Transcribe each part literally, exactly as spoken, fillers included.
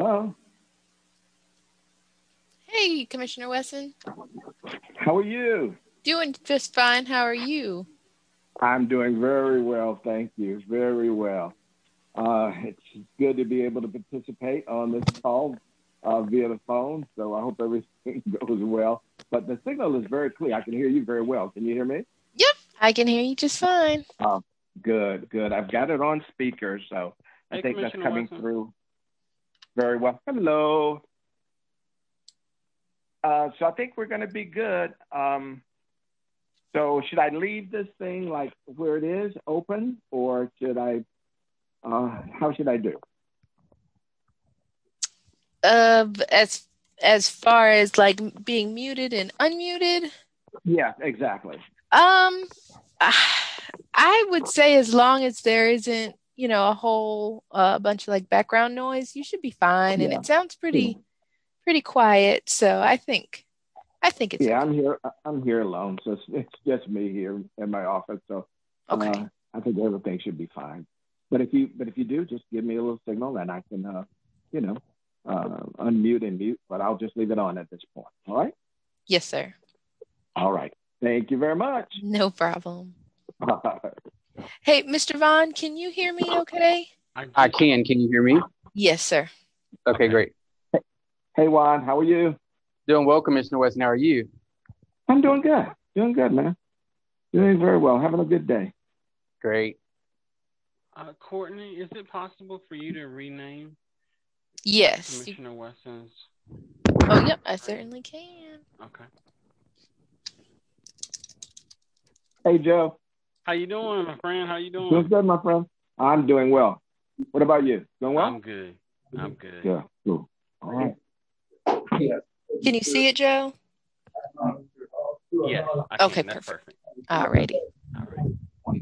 Hello. Hey, Commissioner Wesson. How are you? Doing just fine. How are you? I'm doing very well, thank you. Very well. Uh, it's good to be able to participate on this call uh, via the phone, so I hope everything goes well. But the signal is very clear. I can hear you very well. Can you hear me? Yep, I can hear you just fine. Oh, good, good. I've got it on speaker, so I Hey, think that's Commissioner coming Wesson. through very well. Hello. Uh, so I think we're going to be good. Um, so should I leave this thing like where it is, open, or should I? Uh, how should I do? Uh, as as far as like being muted and unmuted, Yeah, exactly. um, I would say as long as there isn't, you know, a whole uh, bunch of like background noise, you should be fine. And Yeah, it sounds yeah, pretty pretty quiet, so I think I think it's yeah. okay. I'm here. I'm here alone, so it's, it's just me here in my office. So Okay. uh, I think everything should be fine. But if you, but if you do, just give me a little signal, and I can, uh, you know, uh, unmute and mute. But I'll just leave it on at this point. All right. Yes, sir. All right. Thank you very much. No problem. Hey, Mister Vaughn, can you hear me okay? I, I just, can. Can you hear me? Yes, sir. Okay, great. Hey Juan, how are you? Doing well, Commissioner Weston. How are you? I'm doing good. Doing good, man. Doing very well. Having a good day. Great. uh, Courtney, is it possible for you to rename Yes. You, Commissioner Wesson's? oh, yep, I certainly can. Okay. Hey Joe. How you doing, my friend? How you Doing doing? good, my friend. I'm doing well. What about you? Doing well? I'm good. I'm good. Yeah. Cool. All right. Can you see it, Joe? Yes, I Okay, can. That's perfect. perfect. Alrighty. All right.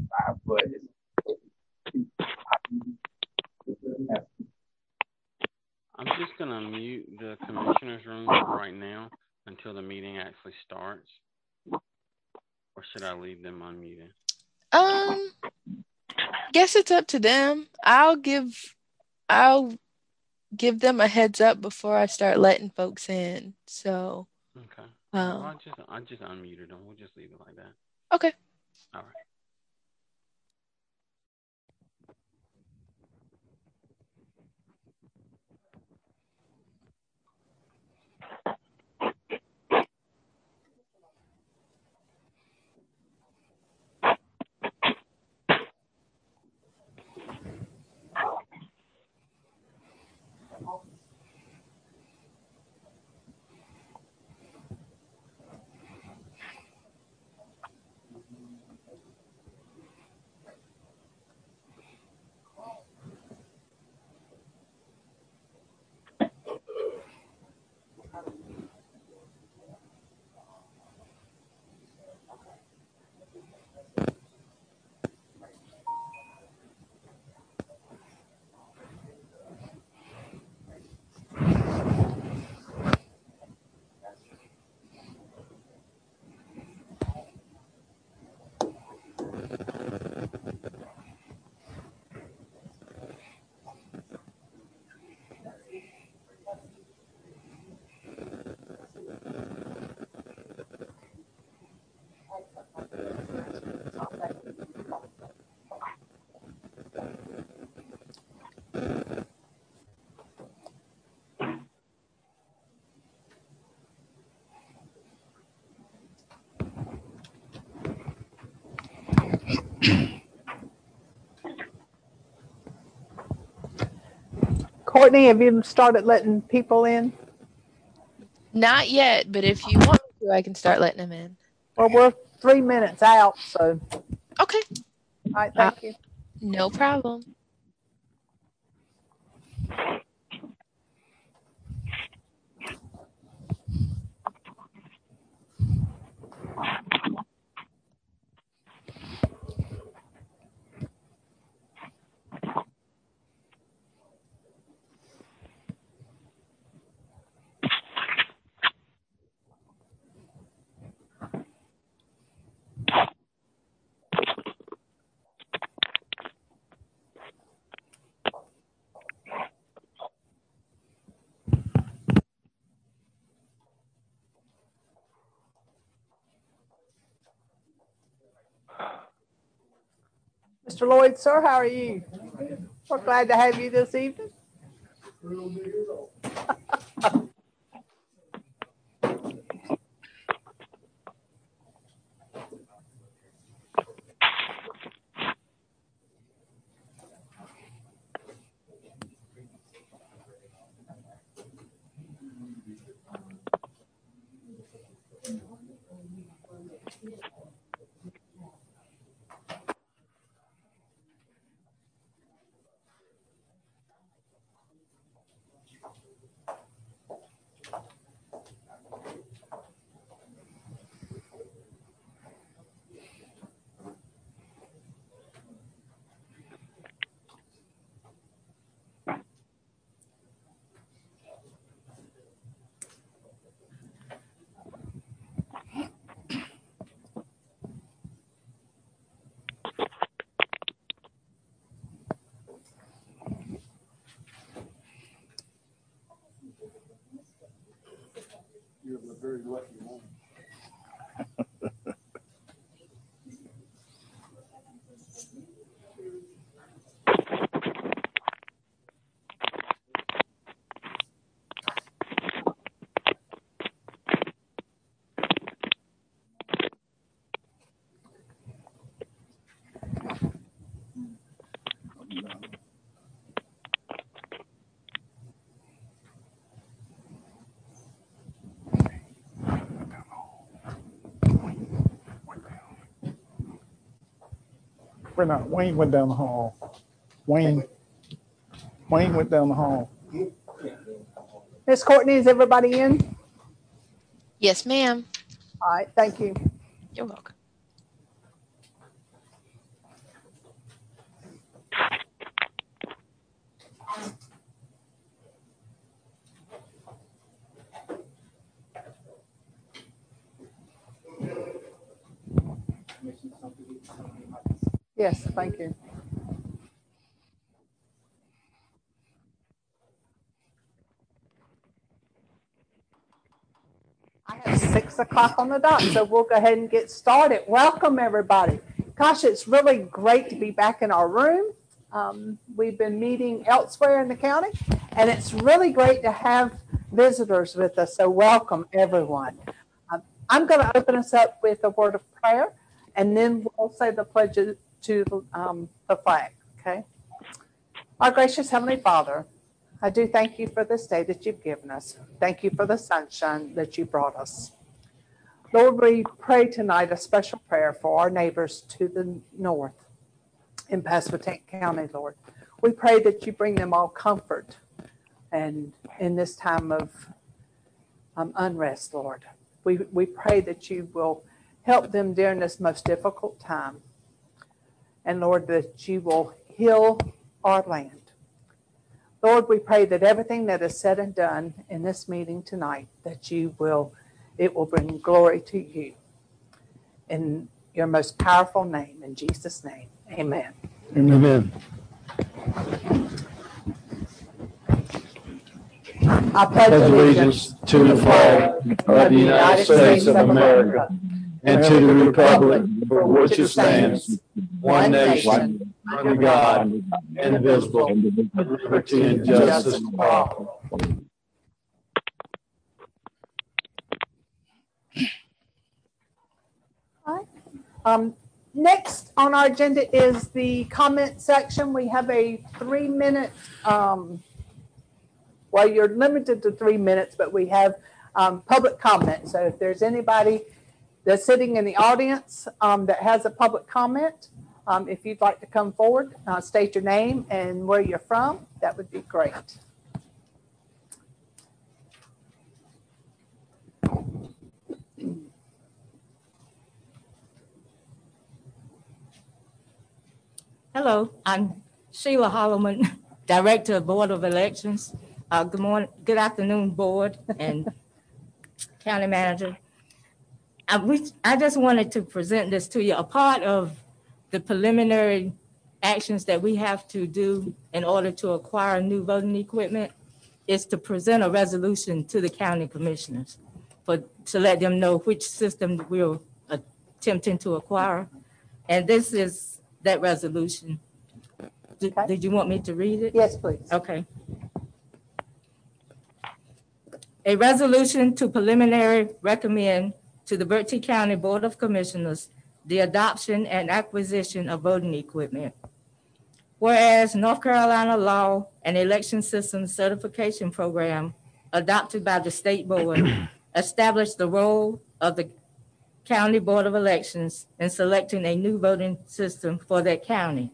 I'm just gonna mute the commissioner's room for right now until the meeting actually starts. Or should I leave them unmuted? Um, guess it's up to them. I'll give I'll give them a heads up before I start letting folks in. So, Okay. Well, um, I just I just unmuted them. We'll just leave it like that. okay. All right. Courtney, have you started letting people in? Not yet, but if you want me to, I can start letting them in. Well, we're three minutes out, so. Okay. All right, Uh, thank you. no problem. Mister Lloyd, sir, how are you? We're glad to have you this evening. You're a very lucky woman. We're not. Wayne went down the hall. Wayne. Wayne went down the hall. Miss Courtney, is everybody in? Yes, ma'am. All right, thank you. You're welcome. Yes, thank you. I have six o'clock on the dot, so we'll go ahead and get started. Welcome, everybody. Gosh, it's really great to be back in our room. Um, we've been meeting elsewhere in the county, and it's really great to have visitors with us, so welcome, everyone. Um, I'm going to open us up with a word of prayer, and then we'll say the pledge to um, the flag, okay? Our gracious Heavenly Father, I do thank you for this day that you've given us. Thank you for the sunshine that you brought us. Lord, we pray tonight a special prayer for our neighbors to the north in Pasquotank County, Lord. We pray that you bring them all comfort and in this time of um, unrest, Lord. We, we pray that you will help them during this most difficult time. And Lord, that you will heal our land. Lord, we pray that everything that is said and done in this meeting tonight, that you will, it will bring glory to you. In your most powerful name, in Jesus' name, amen. Amen. I pledge Allegiance to the flag of the United States of America and to the republic for which it stands, one nation, under God, indivisible, with liberty and justice for all. Um, next on our agenda is the comment section. We have a three minute, um, well, you're limited to three minutes, but we have um, public comment. So if there's anybody that's sitting in the audience um, that has a public comment, um, if you'd like to come forward, uh, state your name and where you're from, that would be great. Hello, I'm Sheila Holloman, Director of Board of Elections. Uh, good morning, good afternoon, Board and County Manager. I, we, I just wanted to present this to you. A part of the preliminary actions that we have to do in order to acquire new voting equipment is to present a resolution to the county commissioners for to let them know which system we're attempting to acquire. And this is that resolution. Did, Okay. did you want me to read it? Yes, please. Okay. A resolution to preliminary recommend to the Berkeley County Board of Commissioners the adoption and acquisition of voting equipment. Whereas North Carolina Law and Election Systems Certification Program adopted by the State Board established the role of the County Board of Elections in selecting a new voting system for that county.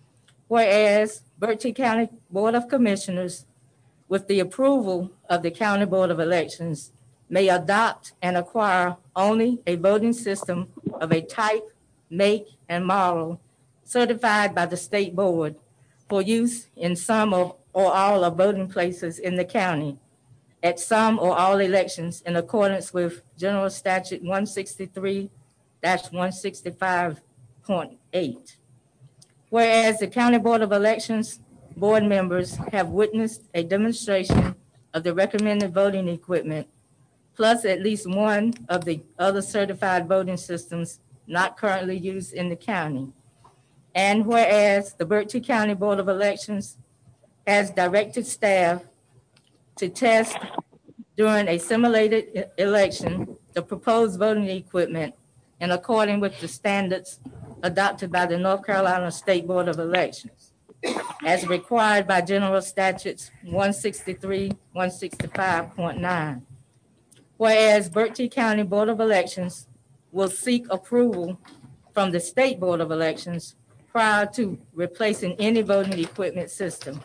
Whereas Berkeley County Board of Commissioners, with the approval of the County Board of Elections, may adopt and acquire only a voting system of a type, make, and model certified by the State Board for use in some of or all of voting places in the county at some or all elections in accordance with General Statute one sixty-three dash one sixty-five point eight. Whereas the County Board of Elections board members have witnessed a demonstration of the recommended voting equipment, plus at least one of the other certified voting systems not currently used in the county. And whereas the Berkeley County Board of Elections has directed staff to test during a simulated e- election the proposed voting equipment in accordance with the standards adopted by the North Carolina State Board of Elections, as required by General Statutes one sixty-three, one sixty-five point nine. Whereas Berkeley County Board of Elections will seek approval from the State Board of Elections prior to replacing any voting equipment system.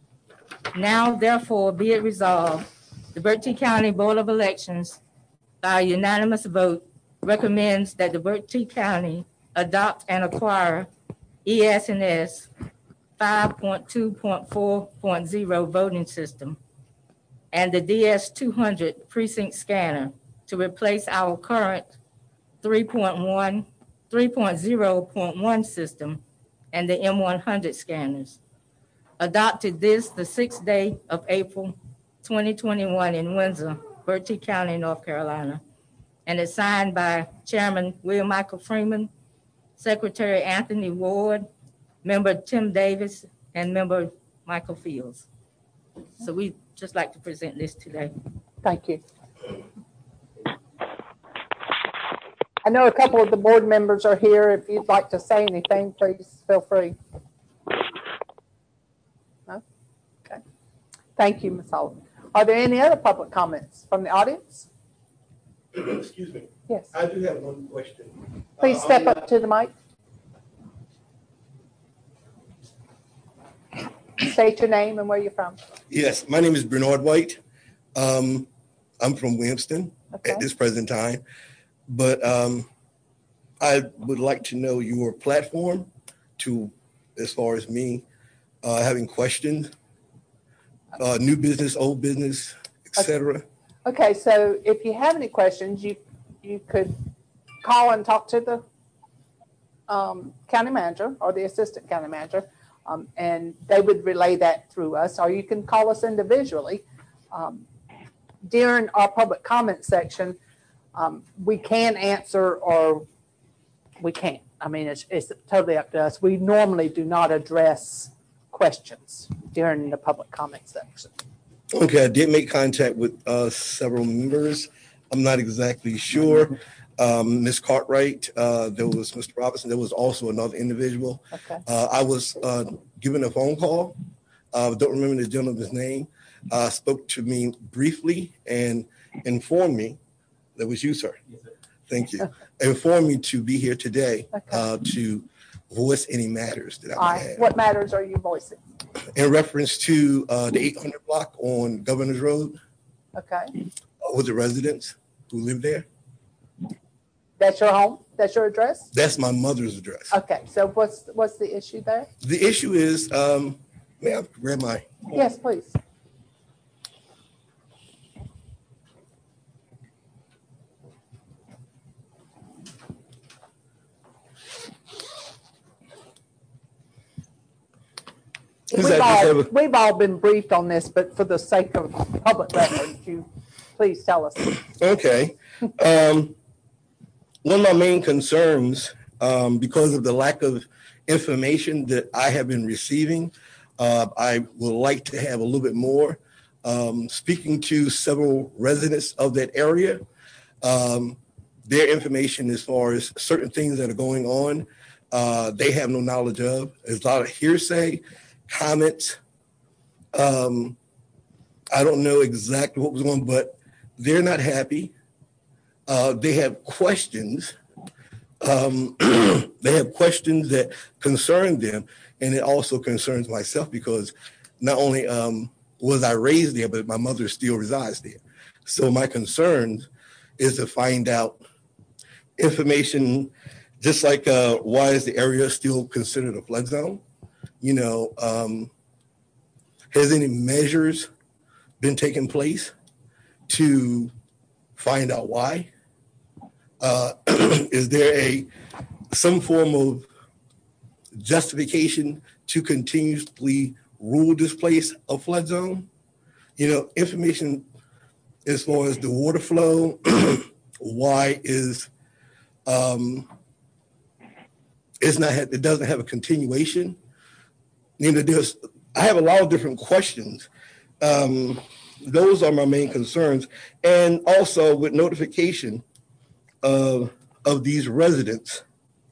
Now, therefore, be it resolved, the Berkeley County Board of Elections, by a unanimous vote, recommends that the Berkeley County adopt and acquire E S N S five point two point four point zero voting system and the D S two hundred precinct scanner to replace our current three point one, three point zero point one system and the M one hundred scanners. Adopted this the sixth day of April twenty twenty-one in Windsor, Berkeley County, North Carolina, and is signed by Chairman William Michael Freeman, Secretary Anthony Ward, Member Tim Davis, and Member Michael Fields. So we just like to present this today. Thank you. I know a couple of the board members are here. If you'd like to say anything, please feel free. No? Okay. Thank you, Miz Sullivan. Are there any other public comments from the audience? Excuse me. Yes. I do have one question. Please Uh, step I'm up to the mic. State your name and where you're from. Yes, my name is Bernard White. Um, I'm from Williamston Okay. at this present time, but um, I would like to know your platform to, as far as me, uh, having questions, uh, new business, old business, et cetera. Okay, so if you have any questions, you you could call and talk to the um, county manager or the assistant county manager, um, and they would relay that through us, or you can call us individually. Um, during our public comment section, um, we can answer or we can't. I mean, it's, it's totally up to us. We normally do not address questions during the public comment section. Okay, I did make contact with uh, several members. I'm not exactly sure. Um, Miz Cartwright, uh, there was Mister Robinson, there was also another individual. Okay. Uh, I was uh, given a phone call. Uh, don't remember the gentleman's name. Uh, spoke to me briefly and informed me, that was you, sir. Thank you. Informed me to be here today Okay. uh, to voice any matters that I All might right. have. What matters are you voicing? In reference to uh, the eight hundred block on Governor's Road, Okay. uh, with the residents who live there. That's your home? That's your address? That's my mother's address. Okay. So what's what's the issue there? The issue is, um, may I grab my, Yes, please. is We've that all, just have a- we've all been briefed on this, but for the sake of public record, you please tell us. okay. Um, one of my main concerns um, because of the lack of information that I have been receiving, uh, I would like to have a little bit more. Um, speaking to several residents of that area, um, their information as far as certain things that are going on, uh, they have no knowledge of. There's a lot of hearsay, comments. Um, I don't know exactly what was going on, but they're not happy. Uh, they have questions. Um, they have questions that concern them, and it also concerns myself because not only um, was I raised there, but my mother still resides there. So my concern is to find out information, just like uh, why is the area still considered a flood zone? You know, um, has any measures been taking place to find out why? Uh, is there a some form of justification to continuously rule this place a flood zone? You know, information as far as the water flow, why is um, it's not it doesn't have a continuation. You know, there's I have a lot of different questions. Um, those are my main concerns, and also with notification of of these residents,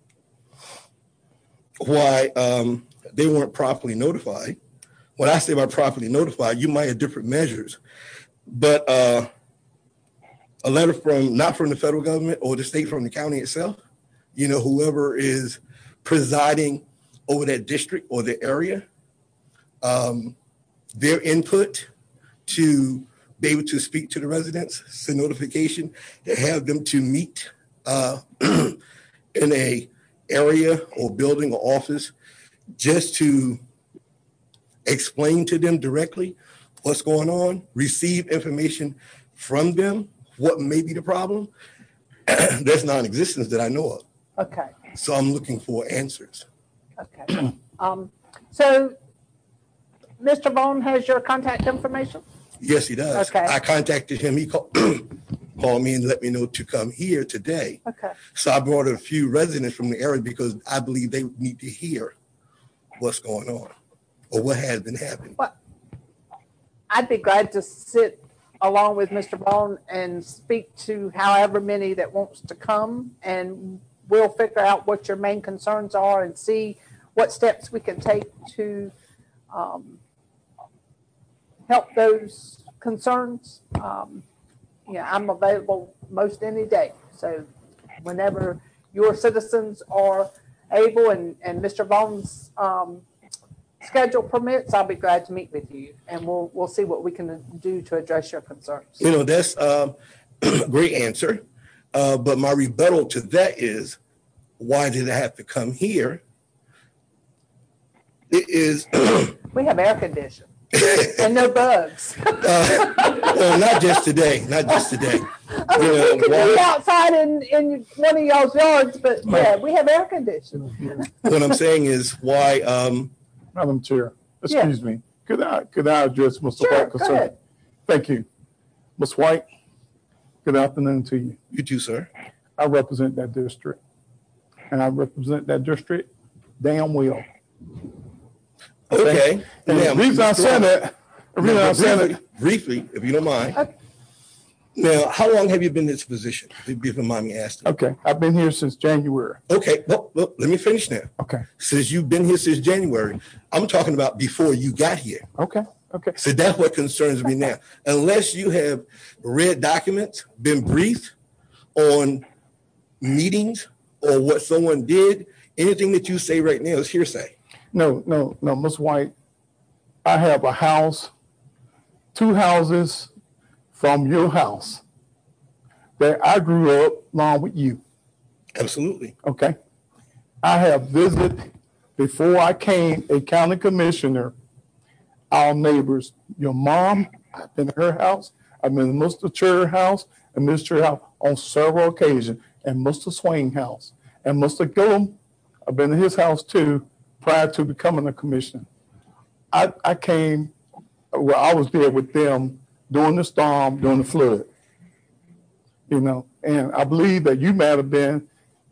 why um, they weren't properly notified. When I say about properly notified, you might have different measures, but uh, a letter from not from the federal government or the state, from the county itself, you know, whoever is presiding over that district or the area, um, their input to be able to speak to the residents, send notification, to have them to meet uh, in a area or building or office just to explain to them directly what's going on, receive information from them, what may be the problem. That's non-existent that I know of. Okay. So I'm looking for answers. Okay. Um, so Mister Vaughn has your contact information? Yes, he does. Okay. I contacted him. He called, called me and let me know to come here today. Okay. So I brought a few residents from the area because I believe they need to hear what's going on or what has been happening. Well, I'd be glad to sit along with Mister Vaughn and speak to however many that wants to come, and we'll figure out what your main concerns are and see what steps we can take to um, help those concerns. Um, yeah, I'm available most any day. So whenever your citizens are able and, and Mister Vaughn's um, schedule permits, I'll be glad to meet with you, and we'll we'll see what we can do to address your concerns. You know, that's a great answer. Uh, but my rebuttal to that is, why did I have to come here? It is. We have air conditioning and no bugs. uh, well, not just today, not just today. I mean, You know, we could why- be outside in, in one of y'all's yards, but yeah, we have air conditioning. what I'm saying is why. Um, Madam Chair, Yeah. excuse me. Could I could I address Mister Sure, White's go concern? ahead. Thank you. Miz White, good afternoon to you. you too, sir. I represent that district, and I represent that district damn well. Okay. And Now, the reason I said that, the reason I said briefly, it, briefly, if you don't mind. Okay. Now, how long have you been in this position? If you don't mind me asking. okay, I've been here since January. Okay, well, well, let me finish now. Okay, Since you've been here since January, I'm talking about before you got here. okay, okay. So that's what concerns me now. Unless you have read documents, been briefed on meetings or what someone did, anything that you say right now is hearsay. No, no, no, Miz White, I have a house, two houses from your house that I grew up along with you. Absolutely. Okay. I have visited before I came a county commissioner, our neighbors, your mom, I've been to her house, I've been to Mister Cherry house and Mister house on several occasions, and Mister Swain house. And Mister Gillum, I've been to his house too, prior to becoming a commissioner. I, I came, well, I was there with them during the storm, during the flood. You know, and I believe that you might have been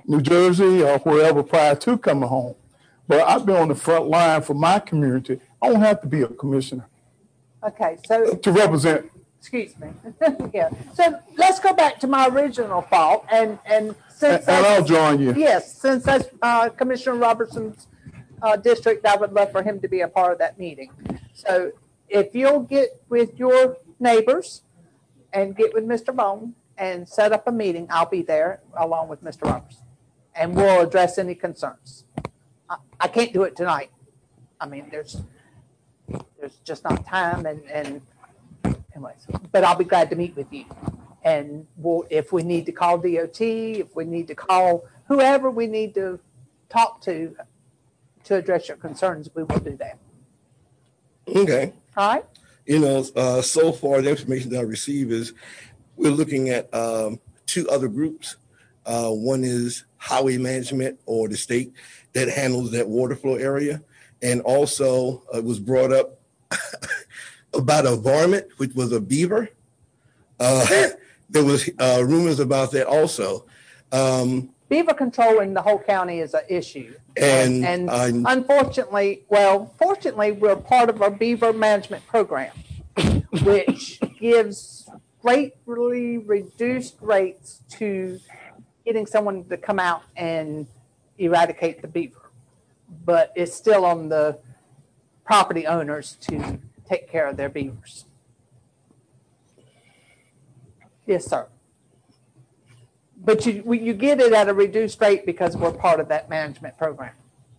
New Jersey or wherever prior to coming home. But I've been on the front line for my community. I don't have to be a commissioner Okay, so to represent. excuse me. Yeah. So let's go back to my original thought, and and since And, and I'll join you. yes, since that's uh, Commissioner Robertson's uh, district, I would love for him to be a part of that meeting. So if you'll get with your neighbors and get with Mister Bone and set up a meeting, I'll be there along with Mister Robertson, and we'll address any concerns. I, I can't do it tonight. I mean, there's there's just not time, and and anyways, but I'll be glad to meet with you. And we'll, if we need to call D O T, if we need to call whoever we need to talk to to address your concerns, we will do that. Okay. All right. You know, uh, so far the information that I receive is we're looking at um, two other groups. Uh, one is highway management or the state that handles that water flow area. And also it uh, was brought up about a varmint, which was a beaver. Uh, there was uh, rumors about that also. Um, Beaver control in the whole county is an issue. And, and, and uh, unfortunately, well, fortunately, we're part of our beaver management program, which gives greatly reduced rates to getting someone to come out and eradicate the beaver. But it's still on the property owners to take care of their beavers. Yes, sir. But you you get it at a reduced rate because we're part of that management program.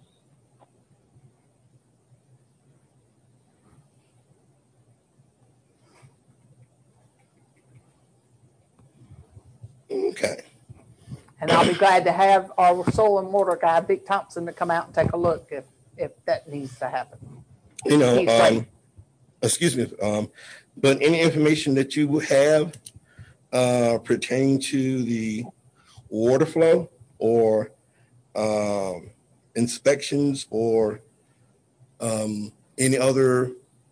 Okay. And I'll be glad to have our soil and water guy, Vic Thompson, to come out and take a look if if that needs to happen. You know, He's um, great. excuse me, um, but any information that you have uh, pertaining to the water flow or um, inspections or um, any other.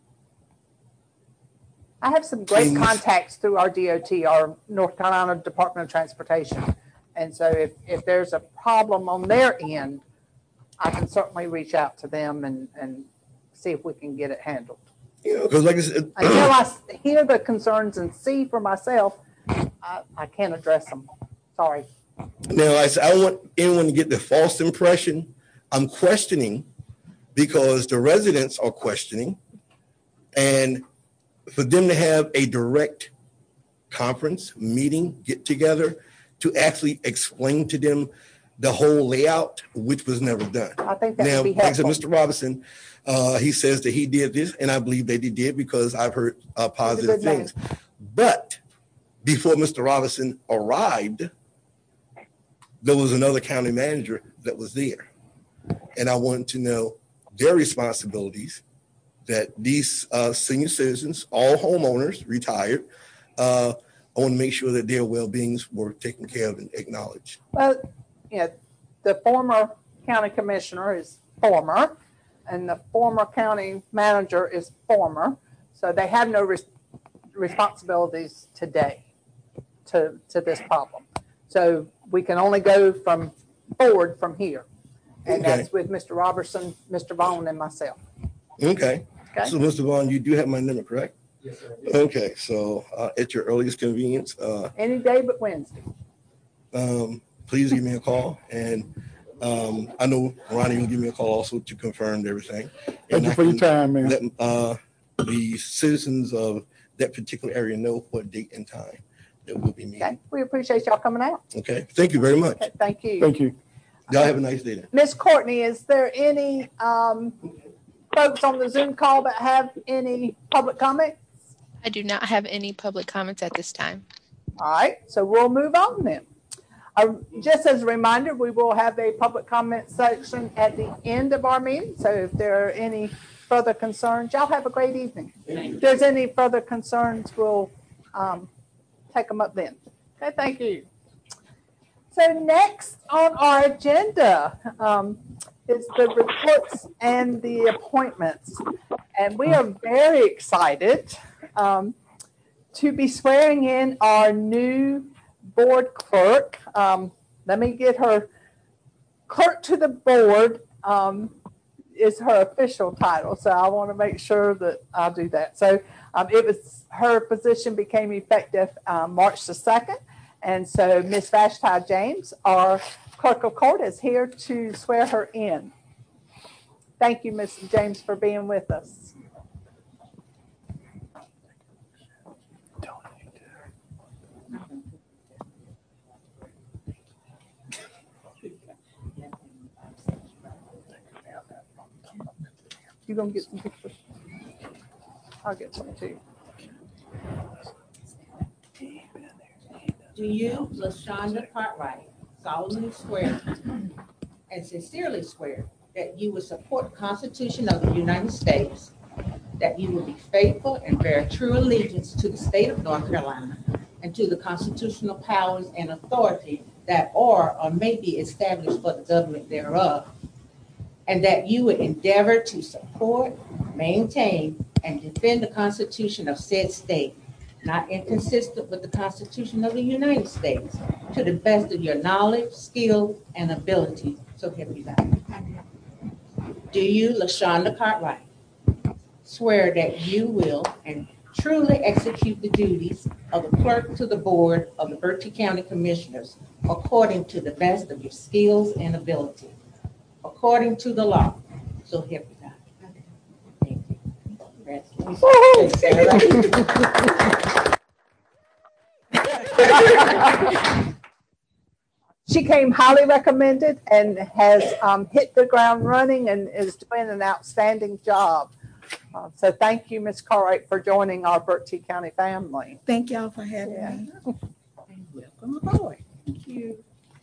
I have some great things. contacts through our D O T, our North Carolina Department of Transportation. And so if, if there's a problem on their end, I can certainly reach out to them and, and see if we can get it handled. You know, because like I said, Until I s- hear the concerns and see for myself, I, I can't address them. Sorry. now I said I don't want anyone to get the false impression. I'm questioning because the residents are questioning, and for them to have a direct conference meeting, get together to actually explain to them the whole layout, which was never done. I think that Now, would be like I said, helpful. Mister Robinson, uh, he says that he did this, and I believe that he did because I've heard uh, positive good man. things. But before Mister Robinson arrived, there was another county manager that was there. And I wanted to know their responsibilities, that these uh, senior citizens, all homeowners, retired, uh, I want to make sure that their well-beings were taken care of and acknowledged. Well, you know, the former county commissioner is former, and the former county manager is former. So they have no res- responsibilities today to, to this problem. So we can only go from forward from here. And Okay. that's with Mister Robertson, Mister Bone, and myself. Okay. Okay. So, Mister Vaughn, you do have my number, correct? Yes, sir. Okay. So, uh, at your earliest convenience, uh, Any day but Wednesday. um, please give me a call. And um, I know Ronnie will give me a call also to confirm everything. Thank And you I for your can time, man. Let uh, the citizens of that particular area know what date and time that we'll be meeting. Okay. We appreciate y'all coming out. Okay. Thank you very much. Okay, thank you. Thank you. Y'all have a nice day then. Miss Courtney, is there any um, folks on the Zoom call that have any public comment? I do not have any public comments at this time. All right, so we'll move on then. Uh, just as a reminder, we will have a public comment section at the end of our meeting. So if there are any further concerns, y'all have a great evening. If there's any further concerns, we'll um, take them up then. Okay, thank you. So next on our agenda um, is the reports and the appointments. And we are very excited um, to be swearing in our new board clerk. Um, let me get her clerk to the board um, is her official title. So I want to make sure that I do that. So um, it was, her position became effective um, March the second. And so Miz Vashti James, our clerk of court, is here to swear her in. Thank you, Miz James, for being with us. You gonna get some pictures? I'll get some too. Do you, LaShonda Cartwright, solemnly swear and sincerely swear that you will support the Constitution of the United States, that you will be faithful and bear true allegiance to the state of North Carolina and to the constitutional powers and authority that are or may be established for the government thereof, and that you would endeavor to support, maintain, and defend the Constitution of said state, not inconsistent with the Constitution of the United States, to the best of your knowledge, skill, and ability. So help you God. Do you, LaShonda Cartwright, swear that you will and truly execute the duties of the clerk to the board of the Berkeley County Commissioners according to the best of your skills and ability, according to the law? So help you God. Thank you. She came highly recommended and has um, hit the ground running and is doing an outstanding job. Uh, so thank you, Miz Cartwright, for joining our Berkeley County family. Thank y'all for having Yeah. me. And welcome aboard. Thank you.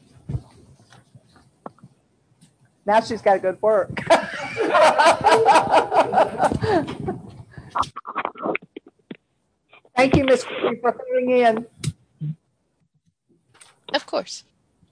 Now she's got to go to work. Thank you, Miz Cree, for coming in. Of course.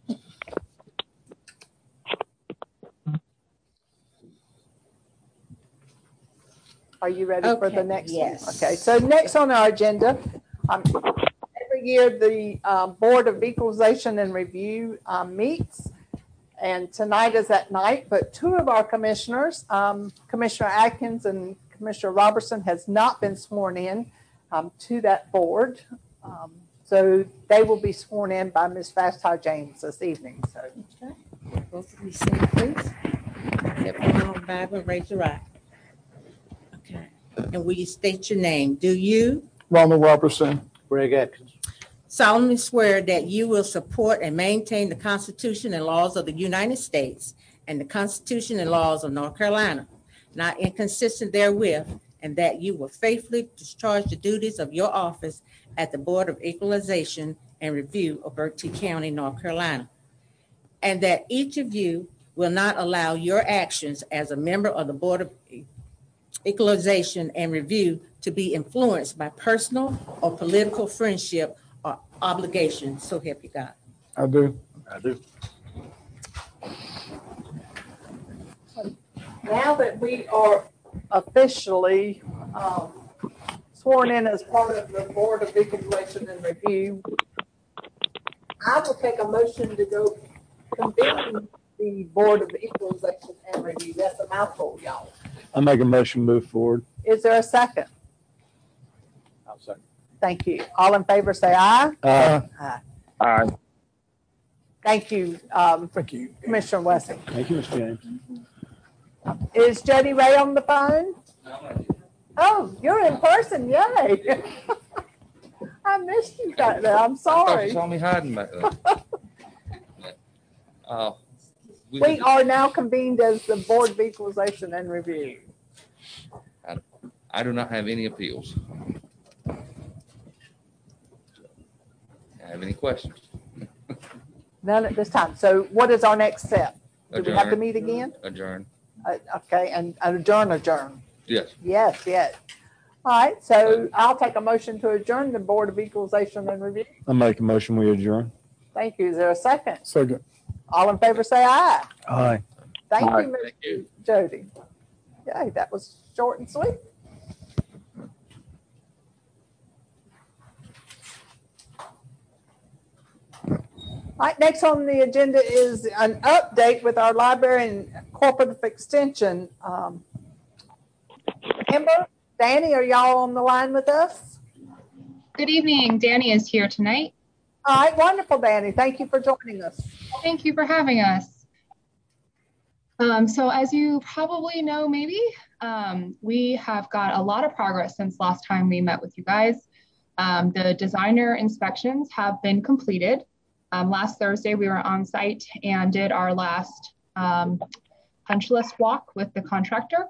Are you ready for Okay, the next yes. one? Okay, so next on our agenda, um, every year the um, Board of Equalization and Review um, meets, and tonight is that night, but two of our commissioners, um, Commissioner Atkins and Commissioner Robertson, has not been sworn in um, to that board. Um, so they will be sworn in by Miz Vashti James this evening. So, Okay. Both of you stand, please. Step along, Bible, raise your right. Okay. And will you state your name? Do you Ronald Robertson. Greg Atkins. solemnly swear that you will support and maintain the Constitution and laws of the United States and the Constitution and laws of North Carolina, not inconsistent therewith, and that you will faithfully discharge the duties of your office at the Board of Equalization and Review of Berkeley County, North Carolina, and that each of you will not allow your actions as a member of the Board of Equalization and Review to be influenced by personal or political friendship or obligation. So help you God. I do. I do. now that we are officially um, sworn in as part of the Board of Equalization and Review, I will take a motion to go convene the Board of Equalization and Review. That's a mouthful, y'all. I make a motion, move forward. Is there a second? I'll second. Thank you. All in favor, say aye. Aye. Aye. Aye. Thank you, um, Thank you. Commissioner Wessing. Thank you, Mister James. Is Jody Ray on the phone? Oh, you're in person, yay. I missed you back there, I'm I thought sorry. you saw me hiding back there. Uh, we We need to- are now convened as the Board of Equalization and Review. I do not have any appeals. Have any questions? None at this time. So what is our next step? Do we have to Adjourn. meet again? Adjourn. Uh, Okay, and adjourn, adjourn. Yes. Yes, yes. All right, so I'll take a motion to adjourn the Board of Equalization and Review. I make a motion, we adjourn. Thank you. Is there a second? Second. All in favor, say aye. Aye. Thank Aye. you, Miz Thank you. Jody. Yay, that was short and sweet. All right, next on the agenda is an update with our library and corporate extension. Um, Amber, Danny, are y'all on the line with us? Good evening. Danny is here tonight. All right, wonderful, Danny. Thank you for joining us. Thank you for having us. Um, so as you probably know, maybe, um, we have got a lot of progress since last time we met with you guys. Um, the designer inspections have been completed. Um, last Thursday, we were on site and did our last um, punch list walk with the contractor.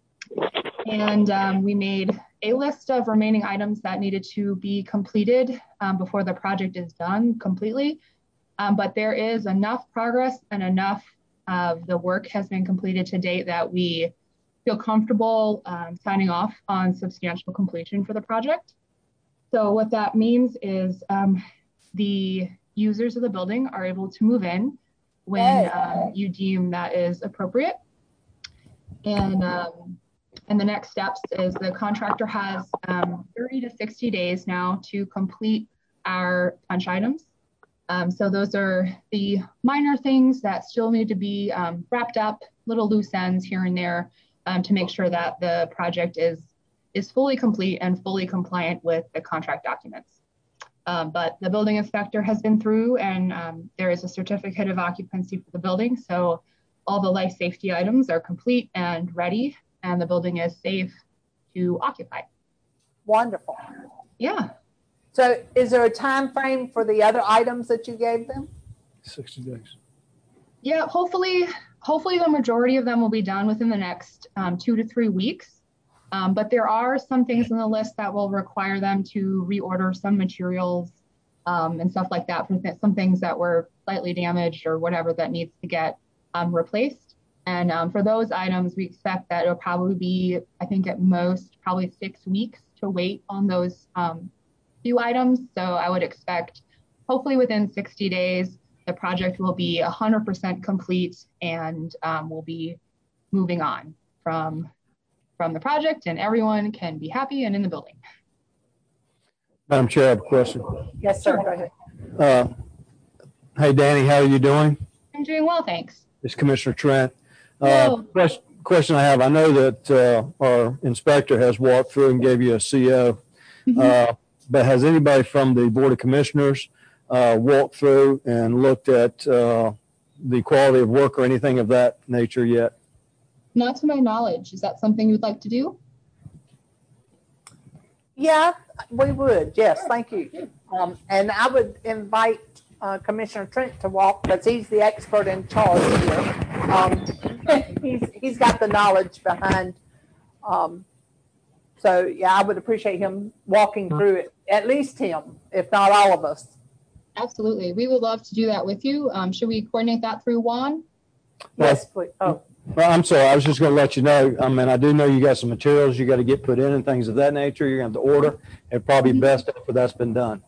And um, we made a list of remaining items that needed to be completed um, before the project is done completely. Um, but there is enough progress and enough of the work has been completed to date that we feel comfortable um, signing off on substantial completion for the project. So what that means is um, the users of the building are able to move in when um, you deem that is appropriate. And um, And the next steps is the contractor has um, thirty to sixty days now to complete our punch items. Um, so those are the minor things that still need to be um, wrapped up, little loose ends here and there um, to make sure that the project is, is fully complete and fully compliant with the contract documents. Um, but the building inspector has been through and um, there is a certificate of occupancy for the building. So all the life safety items are complete and ready, and the building is safe to occupy. Wonderful. Yeah. So is there a time frame for the other items that you gave them? sixty days. Yeah, hopefully, hopefully the majority of them will be done within the next um, two to three weeks. Um, but there are some things in the list that will require them to reorder some materials um, and stuff like that for th some things that were slightly damaged or whatever that needs to get um, replaced. And um, for those items, we expect that it'll probably be, I think at most, probably six weeks to wait on those um, few items. So I would expect, hopefully within sixty days, the project will be one hundred percent complete and um, we'll be moving on from, from the project and everyone can be happy and in the building. Madam Chair, I have a question. Yes, sir. Go ahead. Uh, hey, Danny, how are you doing? I'm doing well, thanks. It's Commissioner Trent. Uh, question, question I have, I know that uh, our inspector has walked through and gave you a C O, mm-hmm. uh, but has anybody from the Board of Commissioners uh, walked through and looked at uh, the quality of work or anything of that nature yet? Not to my knowledge. Is that something you'd like to do? Yeah, we would. Yes, thank you. Um, and I would invite uh, Commissioner Trent to walk because he's the expert in charge here. Um, he's he's got the knowledge behind. Um, so yeah, I would appreciate him walking through it. At least him, if not all of us. Absolutely, we would love to do that with you. Um, should we coordinate that through Juan? Yes, please. Oh. Well, I'm sorry. I was just going to let you know. I mean, I do know you got some materials you got to get put in and things of that nature. You're going to have to order. It'd probably be best after that's been done.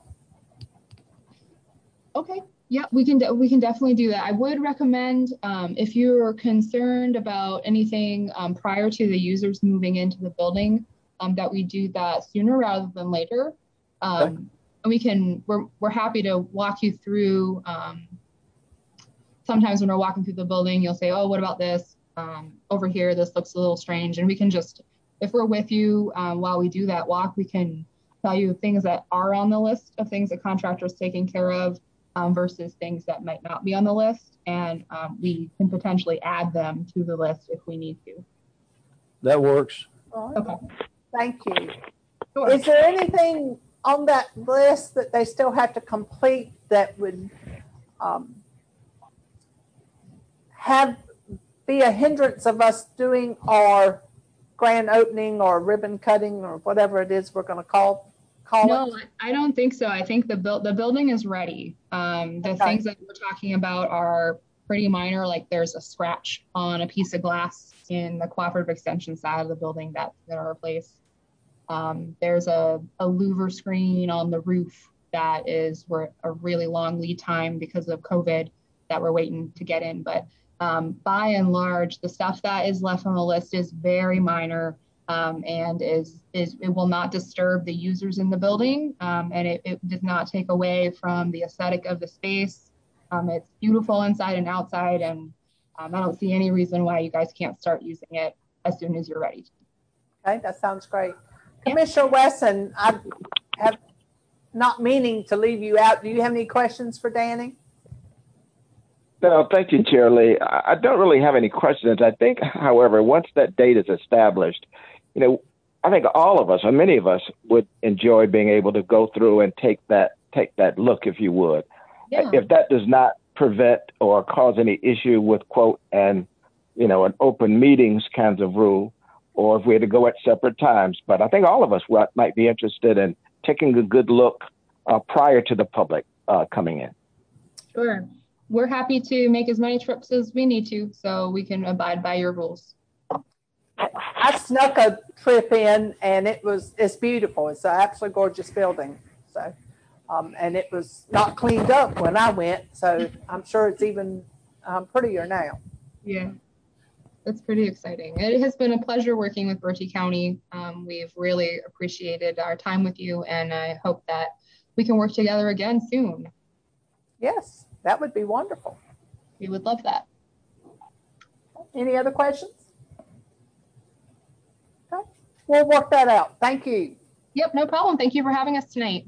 Okay. Yeah, we can we can definitely do that. I would recommend um, if you're concerned about anything um, prior to the users moving into the building, um, that we do that sooner rather than later. Um, okay. And we can we're we're happy to walk you through. Um, sometimes when we're walking through the building, you'll say, "Oh, what about this? Um, over here, this looks a little strange," and we can just, if we're with you um, while we do that walk, we can tell you things that are on the list of things that contractors taking care of. Um, versus things that might not be on the list, and um, we can potentially add them to the list if we need to. That works. Okay. Thank you. Sure. Is there anything on that list that they still have to complete that would um, have be a hindrance of us doing our grand opening or ribbon cutting or whatever it is we're going to call? No, I don't think so. I think the build the building is ready. Um, the okay. things that we're talking about are pretty minor. Like there's a scratch on a piece of glass in the cooperative extension side of the building that's going to replace. Um, there's a, a louver screen on the roof that is we're a really long lead time because of COVID that we're waiting to get in. But um, by and large, the stuff that is left on the list is very minor. Um, and is, is it will not disturb the users in the building, um, and it, it does not take away from the aesthetic of the space Um, it's beautiful inside and outside, and um, I don't see any reason why you guys can't start using it as soon as you're ready to. Okay, that sounds great. Commissioner Wesson, I have not meaning to leave you out. Do you have any questions for Danny? No, thank you, Chair Lee. I don't really have any questions. I think, however, once that date is established, you know, I think all of us, or many of us, would enjoy being able to go through and take that take that look, if you would. Yeah. If that does not prevent or cause any issue with, quote, and, you know, an open meetings kinds of rule, or if we had to go at separate times. But I think all of us might be interested in taking a good look uh, prior to the public uh, coming in. Sure. We're happy to make as many trips as we need to so we can abide by your rules. I snuck a trip in and it was, it's beautiful. It's an absolutely gorgeous building. So, um, and it was not cleaned up when I went. So I'm sure it's even um, prettier now. Yeah, that's pretty exciting. It has been a pleasure working with Bertie County. Um, we've really appreciated our time with you, and I hope that we can work together again soon. Yes. That would be wonderful. We would love that. Any other questions? Okay. We'll work that out. Thank you. Yep, no problem. Thank you for having us tonight.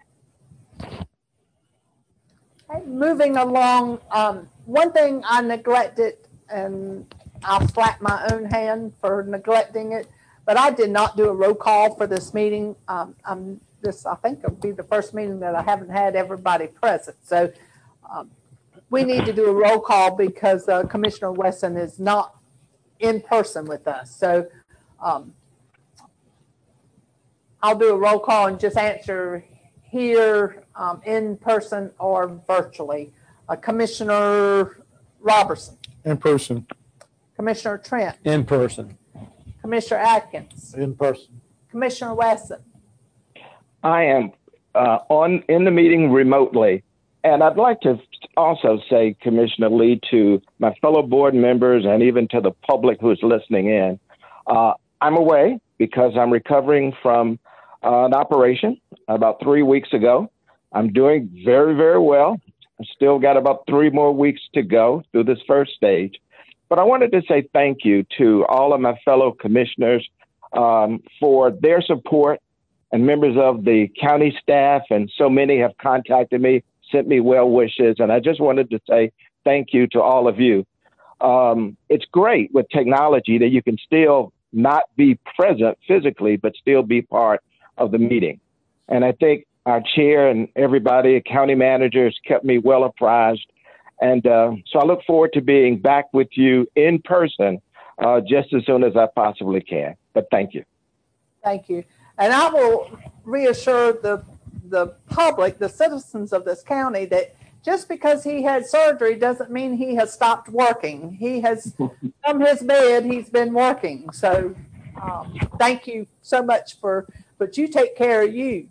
Okay, moving along, um, one thing I neglected, and I'll slap my own hand for neglecting it, but I did not do a roll call for this meeting. Um, I'm this, I think it'll be the first meeting that I haven't had everybody present. So Um, we need to do a roll call because uh, Commissioner Wesson is not in person with us. So um, I'll do a roll call and just answer here um, in person or virtually. Uh, Commissioner Robertson. In person. Commissioner Trent. In person. Commissioner Atkins. In person. Commissioner Wesson. I am uh, on in the meeting remotely. And I'd like to also say, Commissioner Lee, to my fellow board members and even to the public who's listening in, uh, I'm away because I'm recovering from uh, an operation about three weeks ago. I'm doing very, very well. I still got about three more weeks to go through this first stage. But I wanted to say thank you to all of my fellow commissioners um, for their support, and members of the county staff, and so many have contacted me, sent me well wishes, and I just wanted to say thank you to all of you. Um, it's great with technology that you can still not be present physically, but still be part of the meeting. And I think our chair and everybody, county managers, kept me well apprised. And uh, so I look forward to being back with you in person uh, just as soon as I possibly can. But thank you. Thank you. And I will reassure the the public, the citizens of this county, that just because he had surgery doesn't mean he has stopped working. He has, from his bed, he's been working. So um, thank you so much for, but you take care of you.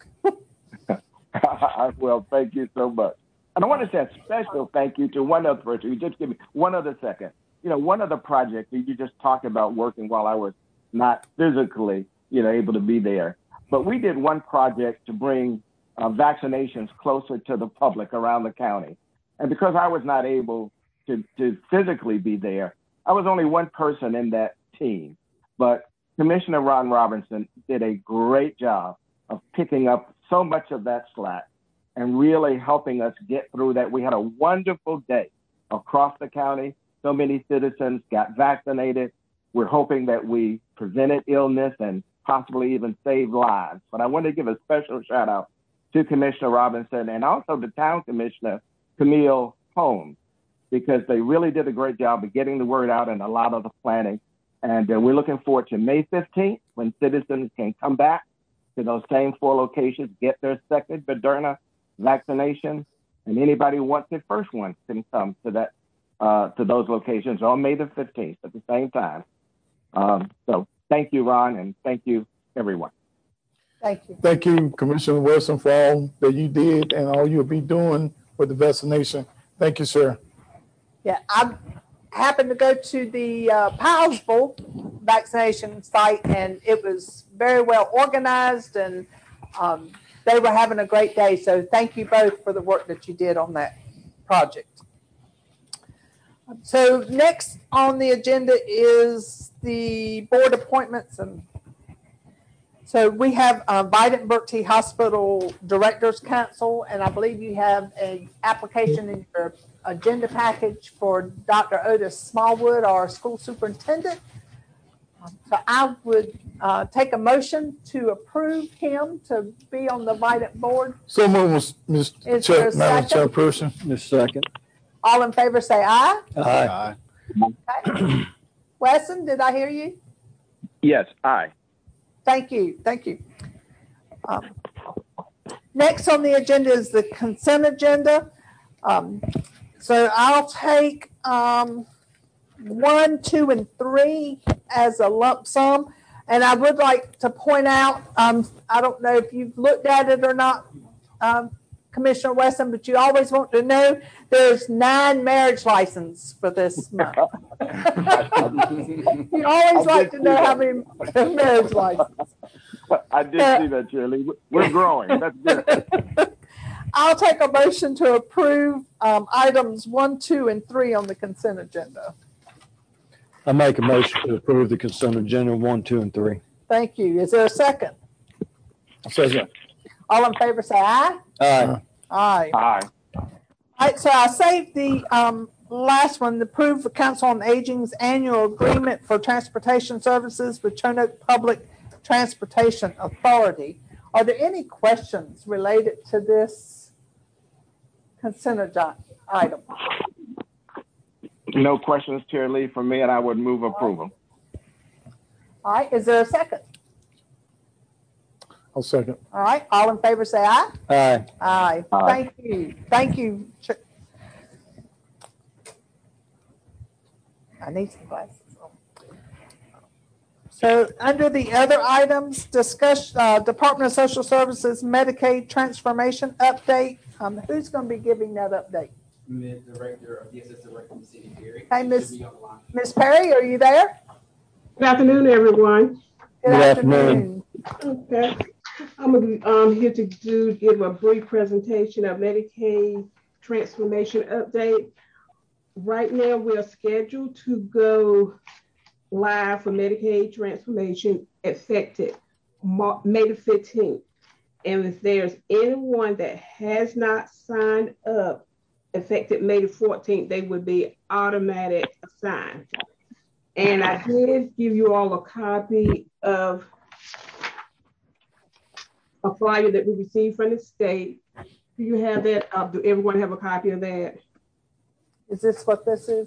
Well, thank you so much. And I want to say a special thank you to one other person. You just give me one other second. You know, one of the projects that you just talked about working while I was not physically, you know, able to be there. But we did one project to bring uh, vaccinations closer to the public around the county. And because I was not able to, to physically be there, I was only one person in that team. But Commissioner Ron Robinson did a great job of picking up so much of that slack and really helping us get through that. We had a wonderful day across the county. So many citizens got vaccinated. We're hoping that we prevented illness and possibly even saved lives. But I want to give a special shout out to Commissioner Robinson and also the town commissioner, Camille Holmes, because they really did a great job of getting the word out and a lot of the planning. And uh, we're looking forward to May fifteenth, when citizens can come back to those same four locations, get their second Moderna vaccination, and anybody who wants their first one can come to that uh, to those locations on May the fifteenth at the same time. Um, so thank you, Ron, and thank you, everyone. Thank you. Thank you, Commissioner Wilson, for all that you did and all you'll be doing with the vaccination. Thank you, sir. Yeah, I happened to go to the uh, Powellsville vaccination site, and it was very well organized, and um, they were having a great day. So thank you both for the work that you did on that. project. So next on the agenda is the board appointments. And so we have uh, Vidant Burke T. Hospital Directors Council, and I believe you have an application in your agenda package for Doctor Otis Smallwood, our school superintendent. So I would uh, take a motion to approve him to be on the Vidant board. So moved, Miz Chair, Madam Chairperson. Miz Second. All in favor say aye. Aye. Okay. Wesson, did I hear you? Yes, aye. Thank you. Thank you. Um, next on the agenda is the consent agenda. Um, so I'll take um, one, two, and three as a lump sum. And I would like to point out, um, I don't know if you've looked at it or not, um, Commissioner Wesson, but you always want to know there's nine marriage licenses for this month. You always like to know how many marriage licenses. I did uh, see that, Shirley. We're growing. That's good. I'll take a motion to approve um, items one, two, and three on the consent agenda. I make a motion to approve the consent agenda one, two, and three. Thank you. Is there a second? Second. All in favor say aye. Aye. Aye. Aye. All right, so I saved the um, last one, to approve the Council on Aging's annual agreement for transportation services with Roanoke Public Transportation Authority. Are there any questions related to this consent agenda item? No questions, Chair Lee, from me, and I would move approval. All right, is there a second? I'll second. All right, all in favor say aye. Aye. Aye. Aye. Thank you. Thank you. I need some glasses. So under the other items, discuss uh, Department of Social Services Medicaid transformation update. Um, who's going to be giving that update? Miz Director of D S S Director, Miz Cindy Perry. Hey, Miz Miz Perry, are you there? Good afternoon, everyone. Good, Good afternoon. afternoon. Okay. I'm um, here to do give a brief presentation of Medicaid transformation update. Right now, we're scheduled to go live for Medicaid transformation effective May the fifteenth. And if there's anyone that has not signed up effective May the fourteenth, they would be automatic assigned. And I did give you all a copy of a flyer that we received from the state. Do you have that? Uh, do everyone have a copy of that? Is this what this is?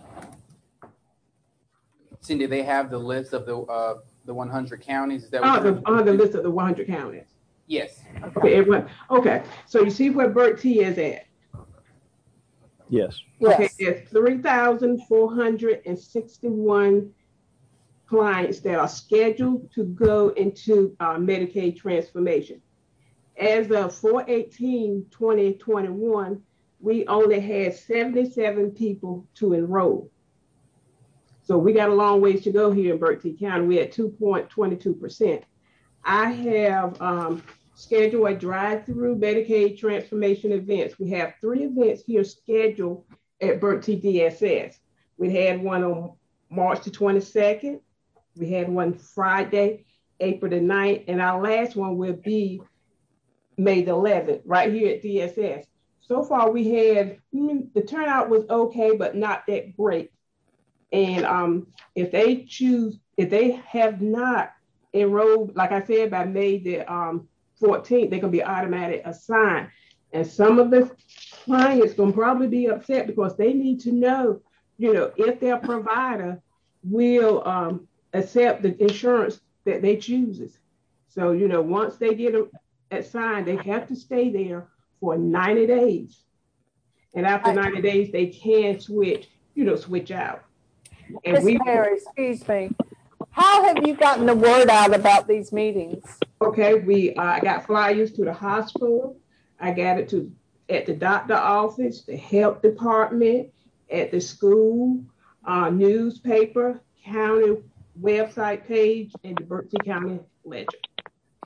Cindy, they have the list of the uh, the one hundred counties. Is that oh, the, on the list of the one hundred counties. Yes. Okay, everyone. Okay, so you see where Burke T is at? Yes. Okay, there's three thousand four hundred sixty-one clients that are scheduled to go into uh, Medicaid transformation. As of four eighteen twenty twenty-one, we only had seventy-seven people to enroll. So we got a long ways to go here in Burke T County. We're at two point two two percent. I have um, scheduled a drive-through Medicaid transformation events. We have three events here scheduled at Burke T D S S. We had one on March the twenty-second. We had one Friday, April the ninth, and our last one will be May the eleventh, right here at D S S. So far, we had, the turnout was okay, but not that great. And um, if they choose, if they have not enrolled, like I said, by May the um, fourteenth, they're gonna be automatic assigned. And some of the clients gonna probably be upset because they need to know, you know, if their provider will um, accept the insurance that they chooses. So, you know, once they get assigned, they have to stay there for ninety days. And after ninety days, they can switch, you know, switch out. And Miz Perry, excuse me. How have you gotten the word out about these meetings? Okay, we uh, got flyers to the hospital. I got it to at the doctor office, the health department, at the school, uh, newspaper, county website page, and the Burke T County Ledger.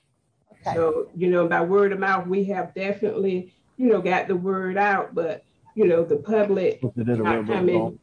Okay. So, you know, by word of mouth, we have definitely, you know, got the word out. But, you know, the public not coming.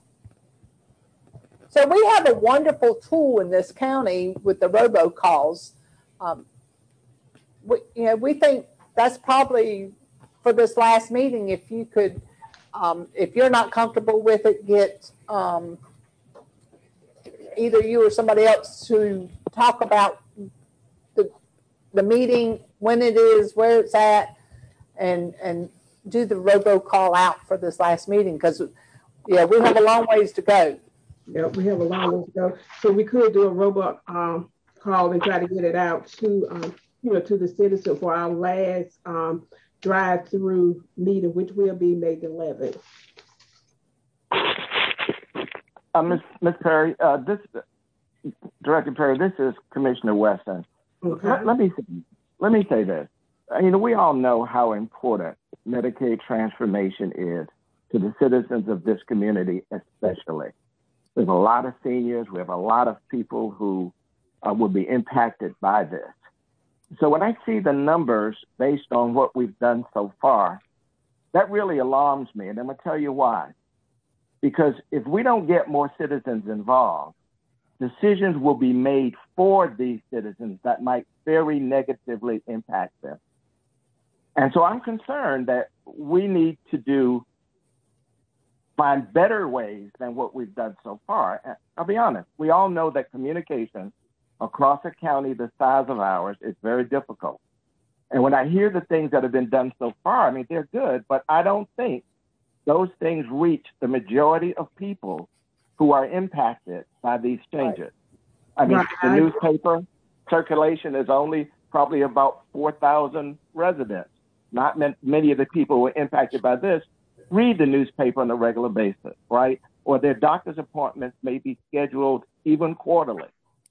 So we have a wonderful tool in this county with the robocalls. Um, we, you know, we think that's probably for this last meeting. If you could, um, if you're not comfortable with it, get um, either you or somebody else to talk about the the meeting, when it is, where it's at, and and do the robocall out for this last meeting, because yeah, we have a long ways to go. Yeah, we have a long way to go. So we could do a robot um, call and try to get it out to, um, you know, to the citizen for our last um, drive-through meeting, which will be May the eleventh. Uh, Miz Miz Perry, uh, this Director Perry, this is Commissioner Weston. Okay. Let, let me let me say this. You know, we all know how important Medicaid transformation is to the citizens of this community, especially. There's a lot of seniors. We have a lot of people who uh, will be impacted by this. So when I see the numbers based on what we've done so far, that really alarms me. And I'm going to tell you why. Because if we don't get more citizens involved, decisions will be made for these citizens that might very negatively impact them. And so I'm concerned that we need to do find better ways than what we've done so far. And I'll be honest, we all know that communication across a county the size of ours is very difficult. And when I hear the things that have been done so far, I mean, they're good, but I don't think those things reach the majority of people who are impacted by these changes. I mean, Right. the newspaper circulation is only probably about four thousand residents. Not ma- many of the people who are impacted by this read the newspaper on a regular basis, right? Or their doctor's appointments may be scheduled even quarterly.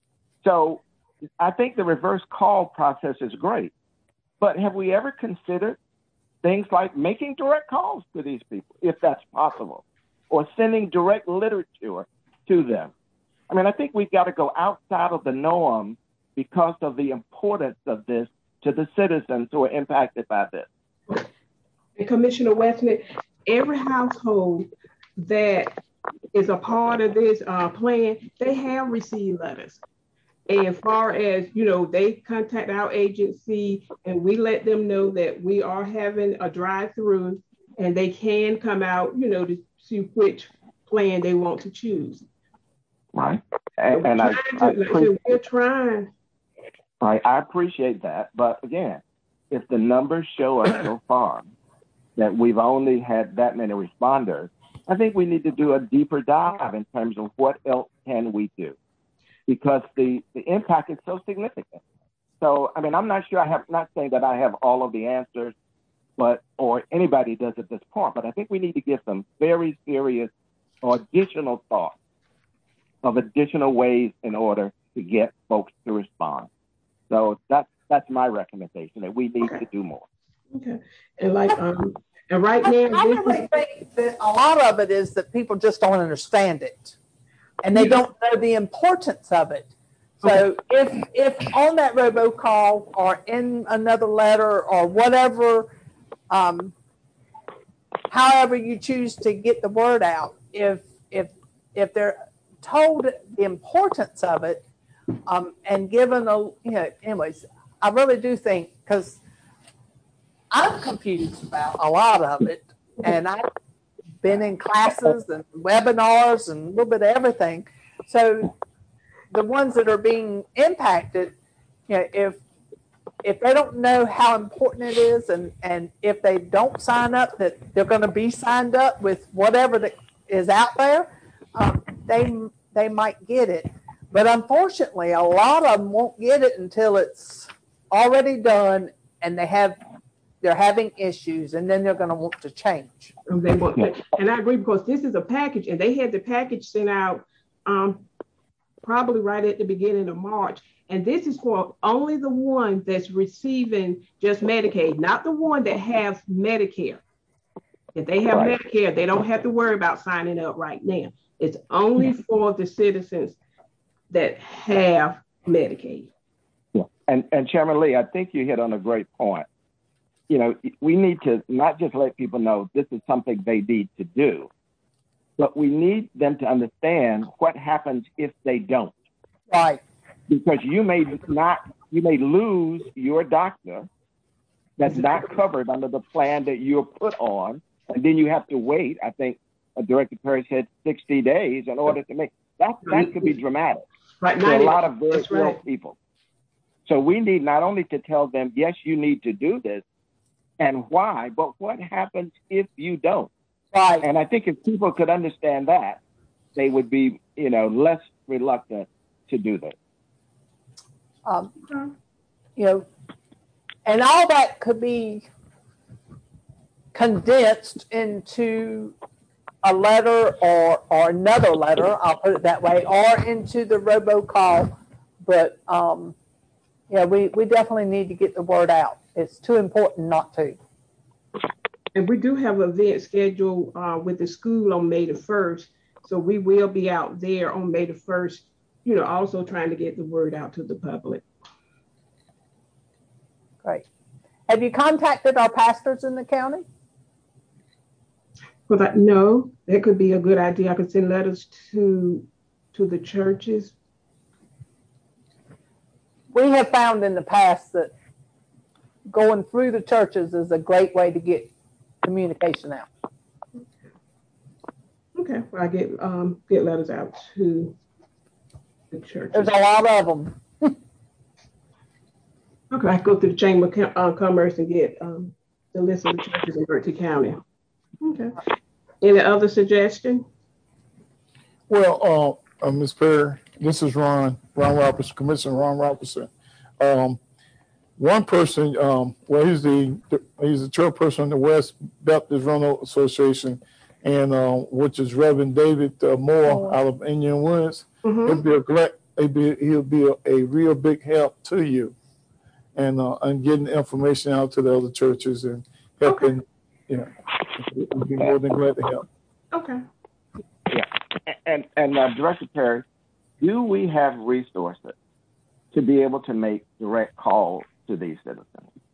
So I think the reverse call process is great, but have we ever considered things like making direct calls to these people, if that's possible, or sending direct literature to them? I mean, I think we've got to go outside of the norm because of the importance of this to the citizens who are impacted by this. And Commissioner Weston, every household that is a part of this uh, plan, they have received letters. And as far as, you know, they contact our agency and we let them know that we are having a drive-through and they can come out, you know, to see which plan they want to choose. Right. And, So and I, we're I, trying to- appreciate, we're trying. right, I appreciate that. But again, if the numbers show us so far that we've only had that many responders, I think we need to do a deeper dive in terms of what else can we do, because the, the impact is so significant. So, I mean, I'm not sure I have, not saying that I have all of the answers, but, or anybody does at this point, but I think we need to give some very serious or additional thought of additional ways in order to get folks to respond. So that's, that's my recommendation, that we need to do more. Okay. And like, um, and right now, I this really is, think that a lot of it is that people just don't understand it, and they don't know the importance of it. So if if on that robocall or in another letter or whatever, um, however you choose to get the word out, if if if they're told the importance of it, um, and given a, you know, anyways, I really do think, because I'm confused about a lot of it, and I've been in classes and webinars and a little bit of everything. So the ones that are being impacted, you know, if if they don't know how important it is, and and if they don't sign up, that they're going to be signed up with whatever that is out there, um, they they might get it. But unfortunately, a lot of them won't get it until it's already done and they have they're having issues, and then they're going to want to change. they want, and I agree, because this is a package, and they had the package sent out um, probably right at the beginning of March. And this is for only the one that's receiving just Medicaid, not the one that has Medicare. If they have Right. Medicare, they don't have to worry about signing up right now. It's only for the citizens that have Medicaid. Yeah. And, and Chairman Lee, I think you hit on a great point. you know, we need to not just let people know this is something they need to do, but we need them to understand what happens if they don't. Right. Because you may not, you may lose your doctor that's not covered under the plan that you're put on, and then you have to wait. I think uh, Director Perry said sixty days in order to make that. That could be dramatic right. to a lot of very That's ill right. people. So we need not only to tell them, yes, you need to do this, and why, but what happens if you don't? Right. And I think if people could understand that, they would be, you know, less reluctant to do that. Um, you know, and all that could be condensed into a letter or or another letter, I'll put it that way, or into the robocall. But um, yeah, we, we definitely need to get the word out. It's too important not to. And we do have an event scheduled uh, with the school on May the first. So we will be out there on May the first, you know, also trying to get the word out to the public. Great. Have you contacted our pastors in the county? Well, that, no, that could be a good idea. I could send letters to to the churches. We have found in the past that going through the churches is a great way to get communication out. Okay, well, I get um, get letters out to the churches. There's a lot of them. Okay, I go through the Chamber of Com- uh, Commerce and get um, the list of the churches in Berkeley County. Okay. Any other suggestion? Well, uh, uh, Miz Perry, this is Ron, Ron Robertson, Commissioner Ron Robertson. Um, one person, um, well, he's the he's the chairperson of the West Baptist Roanoke Association, and uh, which is Reverend David uh, Moore out of Indian Woods. Mm-hmm. He'll be a great, he'll be, he'll be a, a real big help to you, and uh, and getting information out to the other churches and helping. Okay. Yeah, we'd be more than glad to help. Okay. Yeah, and and uh, Director Perry, do we have resources to be able to make direct calls to these citizens?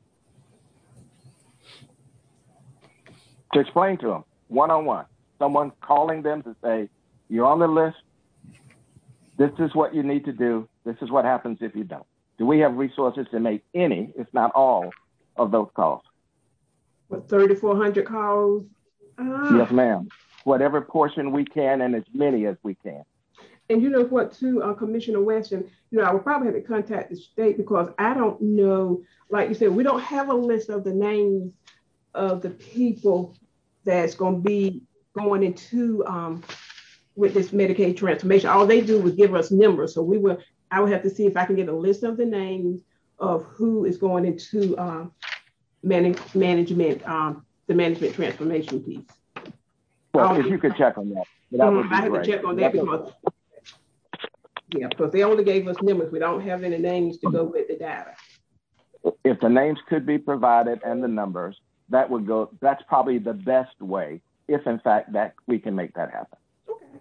To explain to them one-on-one, someone calling them to say, you're on the list, this is what you need to do, this is what happens if you don't. Do we have resources to make any, if not all, of those calls? What, thirty-four hundred calls? Ah. Yes, ma'am. Whatever portion we can and as many as we can. And you know what, too, uh, Commissioner Weston, you know, I would probably have to contact the state because I don't know, like you said, we don't have a list of the names of the people that's going to be going into um, with this Medicaid transformation. All they do was give us numbers. So we will, I would have to see if I can get a list of the names of who is going into uh, man- management, um, the management transformation piece. Well, um, if you could check on that. that um, would be I have great. to check on that because, yeah, because they only gave us numbers. We don't have any names to go with the data. If the names could be provided and the numbers, that would go, that's probably the best way, if in fact that we can make that happen. Okay.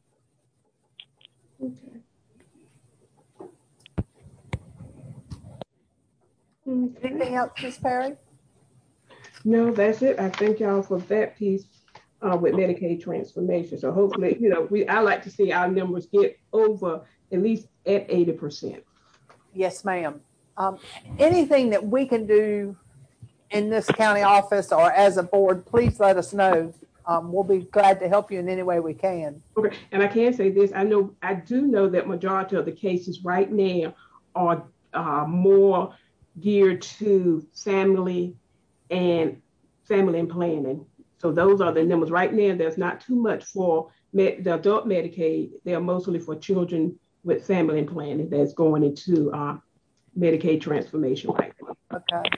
Okay. Anything else, Miz Perry? No, that's it. I thank y'all for that piece uh, with Medicaid transformation. So hopefully, you know, we I like to see our numbers get over at least at eighty percent. Yes, ma'am. Um, anything that we can do in this county office or as a board, please let us know. Um, we'll be glad to help you in any way we can. Okay, and I can say this. I know, I do know that majority of the cases right now are uh, more geared to family and family and planning. So those are the numbers right now. There's not too much for med- the adult Medicaid. They're mostly for children with family and planning that's going into uh, Medicaid transformation right now. Okay.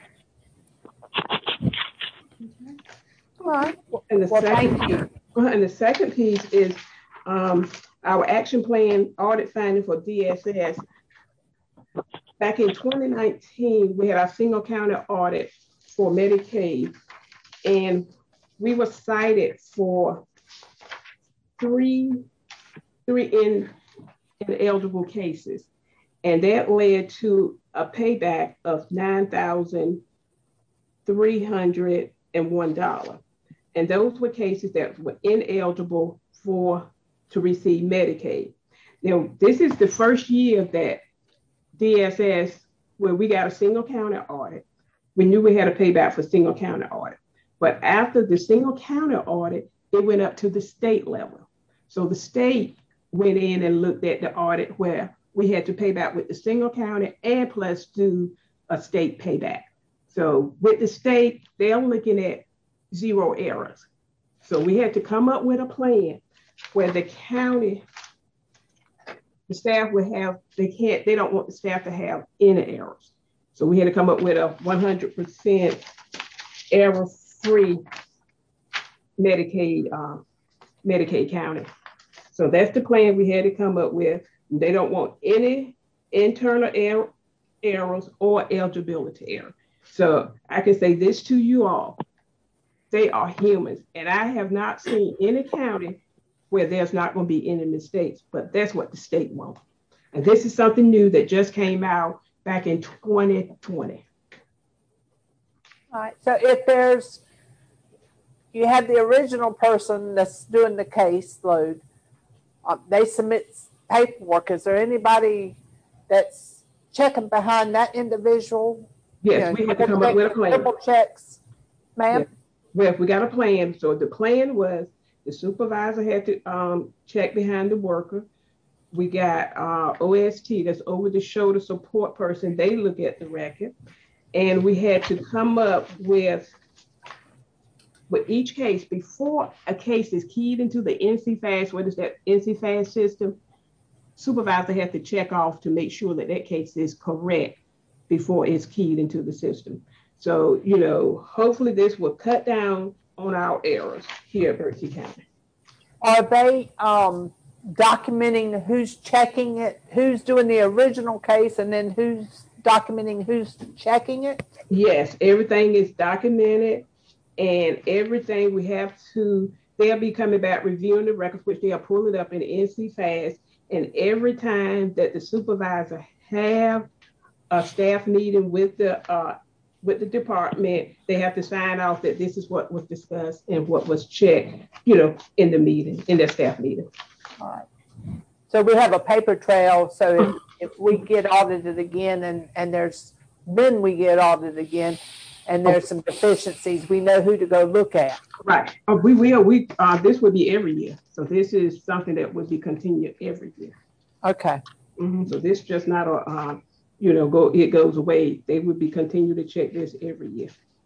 All right. And the, Well, second, thank you. and the second piece is um, our action plan audit finding for D S S. Back in twenty nineteen, we had our single county audit for Medicaid, and we were cited for three, three in, ineligible cases. And that led to a payback of nine thousand three hundred one dollars. And those were cases that were ineligible for to receive Medicaid. Now, this is the first year that D S S, where we got a single county audit. We knew we had to pay back for single county audit. But after the single county audit, it went up to the state level. So the state went in and looked at the audit where we had to pay back with the single county and plus do a state payback. So with the state, they're looking at zero errors. So we had to come up with a plan where the county, the staff would have, they can't, they don't want the staff to have any errors. So we had to come up with a one hundred percent error-free Medicaid, uh, Medicaid county. So that's the plan we had to come up with. They don't want any internal error, errors or eligibility error. So I can say this to you all. They are humans. And I have not seen any county where there's not going to be any mistakes, but that's what the state wants. And this is something new that just came out back in twenty twenty. All right. So if there's, you have the original person that's doing the case load, uh, they submit paperwork. Is there anybody that's checking behind that individual? Yes, you know, we had to come up with a plan. Double checks, ma'am? Yes. Well, we got a plan. So the plan was the supervisor had to um, check behind the worker. We got uh, O S T, that's over the shoulder support person. They look at the record. And we had to come up with, with each case, before a case is keyed into the N C FAST, what is that N C FAST system? Supervisor has to check off to make sure that that case is correct before it's keyed into the system. So, you know, hopefully this will cut down on our errors here at Berkeley County. Are they um, documenting who's checking it, who's doing the original case, and then who's documenting who's checking it? Yes, everything is documented, and everything we have to, they'll be coming back reviewing the records, which they'll pull it up in N C FAST. And every time that the supervisor have a staff meeting with the uh, with the department, they have to sign off that this is what was discussed and what was checked, you know, in the meeting, in their staff meeting. All right. So we have a paper trail. So if, if we get audited again and, and there's, then we get audited again and there's some deficiencies, we know who to go look at. Right. Uh, we will. We uh, this would be every year. So this is something that would be continued every year. Okay. Mm-hmm. So this just not a, uh, you know, go, it goes away. They would be continue to check this every year.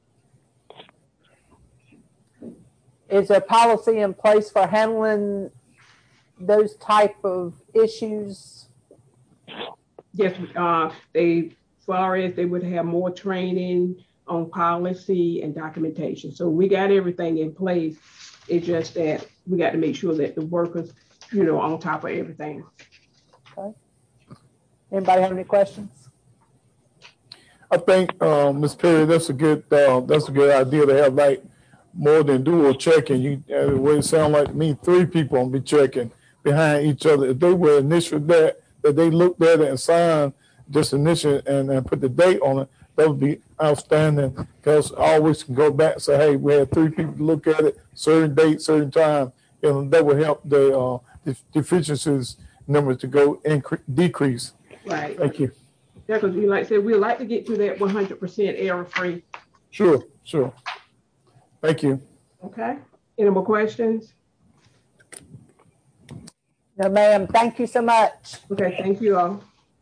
Is there policy in place for handling those type of issues? Yes, uh, they, as far as they would have more training on policy and documentation. So we got everything in place. It's just that we got to make sure that the workers, you know, on top of everything. Okay. Anybody have any questions? I think, uh, Miz Perry, that's a good uh, that's a good idea to have like more than dual checking. You, uh, the way it sounds like to me, three people will be checking behind each other. If they were initial that that they looked at it and signed just initial and, and put the date on it, that would be outstanding. Because I always can go back and say, hey, we had three people look at it, certain date, certain time, and that would help the uh, deficiencies numbers to go increase, decrease. Right. Thank you. Yeah, because we like I said, we'd like to get to that one hundred percent error free. Sure, sure. Thank you. Okay. Any more questions? No, ma'am. Thank you so much. Okay. Thank you all.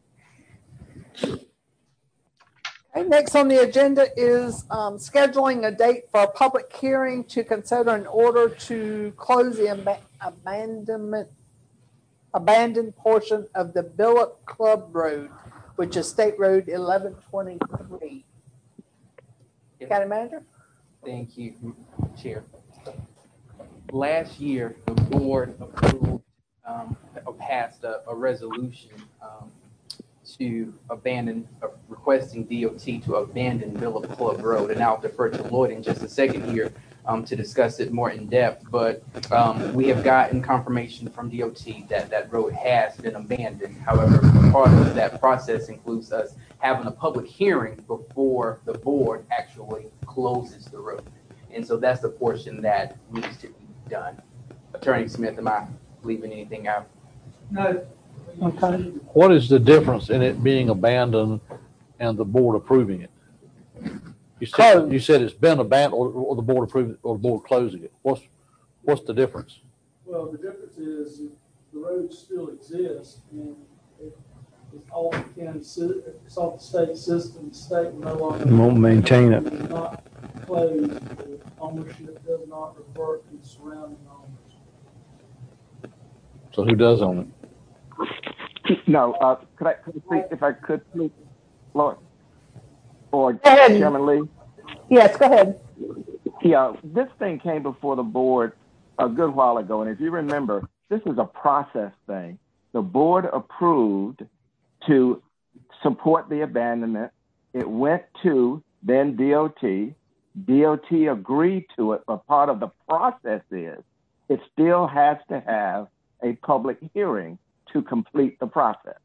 Okay, next on the agenda is um, scheduling a date for a public hearing to consider an order to close the ab abandonment abandoned portion of the Billup Club Road, which is State Road eleven twenty-three. Yes. County Manager? Thank you, Chair. Last year, the board approved um, or passed a, a resolution um, to abandon, uh, requesting D O T to abandon Billup Club Road. And I'll defer to Lloyd in just a second here um, to discuss it more in depth. But um, we have gotten confirmation from D O T that that road has been abandoned. However, part of that process includes us having a public hearing before the board actually closes the road. And so that's the portion that needs to be done. Attorney Smith, am I leaving anything out? No. Okay. What is the difference in it being abandoned and the board approving it? You said, you said it's been abandoned or, or the board approving it or the board closing it. What's, what's the difference? Well, the difference is the road still exists and it, it's all the county, it's all the state system, the state will no longer. Won't maintain it. Will not close, the ownership does not revert to the surrounding owners. So who does own it? No, uh, could I, could I speak, if I could, please, Lord? Or ahead. Chairman Lee? Yes, go ahead. Yeah, this thing came before the board a good while ago, and if you remember, this is a process thing. The board approved to support the abandonment. It went to then D O T. D O T agreed to it, but part of the process is it still has to have a public hearing to complete the process.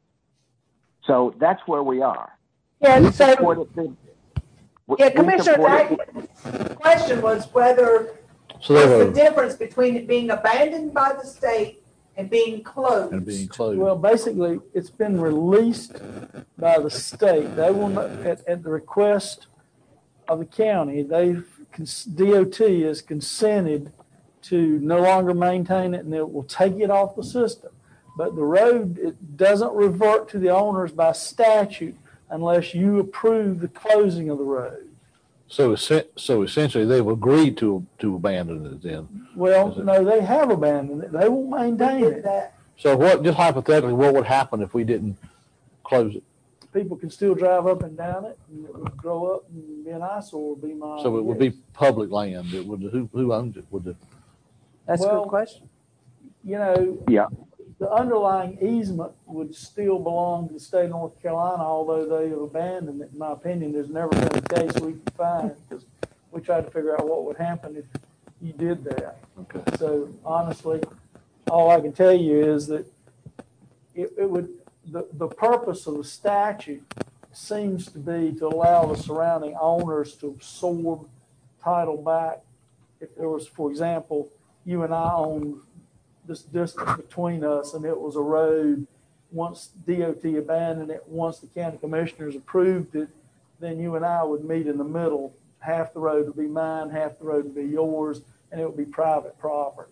So that's where we are. Yeah, we so, supported the, yeah, Commissioner, the question was whether so what's were, the difference between it being abandoned by the state and being closed? And being closed. Well, basically, it's been released by the state. They will not, at, at the request of the county, they've D O T has consented to no longer maintain it, and it will take it off the system. But the road, it doesn't revert to the owners by statute unless you approve the closing of the road. So, so essentially, they've agreed to to abandon it then. Well, no, they have abandoned it. They won't maintain it. So, what? Just hypothetically, what would happen if we didn't close it? People can still drive up and down it, and it would grow up and be an eyesore. Would be my. So it would be public land. It would. Who who owns it? Would the? That's well, a good question. You know. Yeah. The underlying easement would still belong to the state of North Carolina, although they have abandoned it. In my opinion, there's never been a case we can find because we tried to figure out what would happen if you did that. Okay. So honestly, all I can tell you is that it, it would. The, the purpose of the statute seems to be to allow the surrounding owners to absorb title back. If there was, for example, you and I owned this distance between us and it was a road, once D O T abandoned it, once the county commissioners approved it, then you and I would meet in the middle. Half the road would be mine, half the road would be yours, and it would be private property.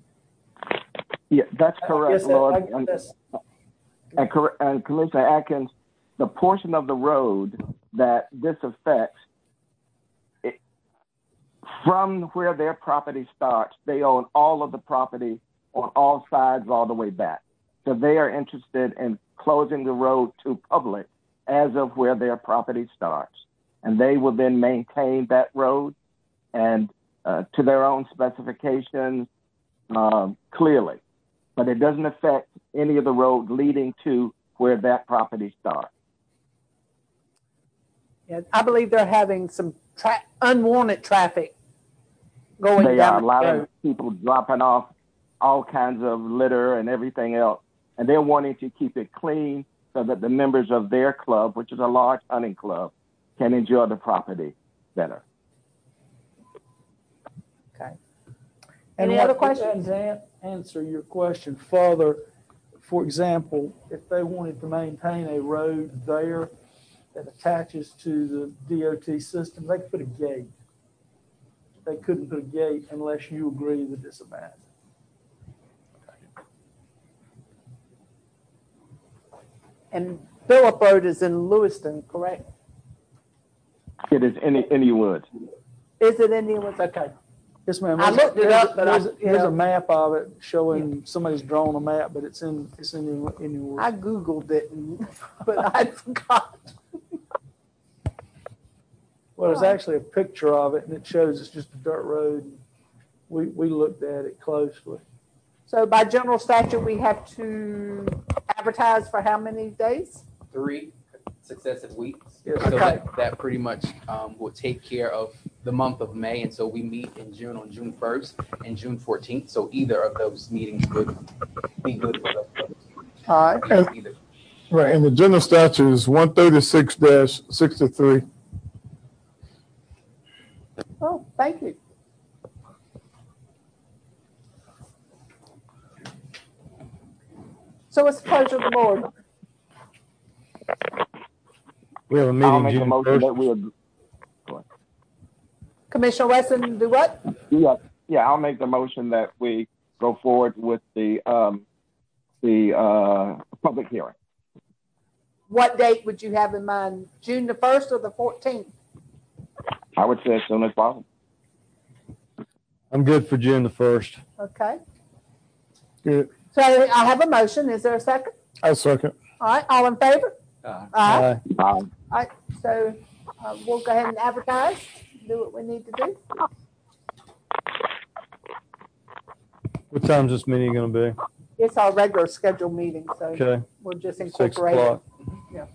Yeah, that's correct, that, Lord. and, and, and Commissioner Atkins, the portion of the road that this affects, it, from where their property starts, they own all of the property on all sides all the way back. So they are interested in closing the road to public as of where their property starts. And they will then maintain that road and uh, to their own specifications um, clearly. But it doesn't affect any of the road leading to where that property starts. Yeah, I believe they're having some tra- unwanted traffic going they down are the allowing road. people dropping off all kinds of litter and everything else. And they're wanting to keep it clean so that the members of their club, which is a large hunting club, can enjoy the property better. Okay. And Any what, other questions? To answer your question further, for example, if they wanted to maintain a road there that attaches to the D O T system, they could put a gate. They couldn't put a gate unless you agree that it's abandoned. And Phillip Road is in Lewiston, correct? It is in Indian Woods. Is it Indian Woods? Okay. Yes, ma'am. I looked it up, but I, there's, you there's know, a map of it showing yeah. somebody's drawn a map, but it's in it's in Indian Woods. I Googled it, and, but I forgot. Well, there's actually a picture of it, and it shows it's just a dirt road. We we looked at it closely. So by general statute, we have to advertise for how many days? Three successive weeks. Yes. So Okay. that, that pretty much um, will take care of the month of May. And so we meet in June on June first and June fourteenth. So either of those meetings would be good for those. All right. Either. Right, and the general statute is one thirty-six dash sixty-three. Thank you. So what's the pleasure of the board? We have a I'll meeting make a June motion that first. we, ag- Commissioner Weston, do what? yeah, yeah, I'll make the motion that we go forward with the, um, the, uh, public hearing. What date would you have in mind? June the first or the fourteenth? I would say as soon as possible. I'm good for June the first. Okay. Good. So I have a motion. Is there a second? I'll second. All right, all in favor? Aye. Aye. Um, All right, so uh, we'll go ahead and advertise, do what we need to do. What time's this meeting gonna be? It's our regular scheduled meeting, so Okay. we'll just Six incorporate it. o'clock. Yeah.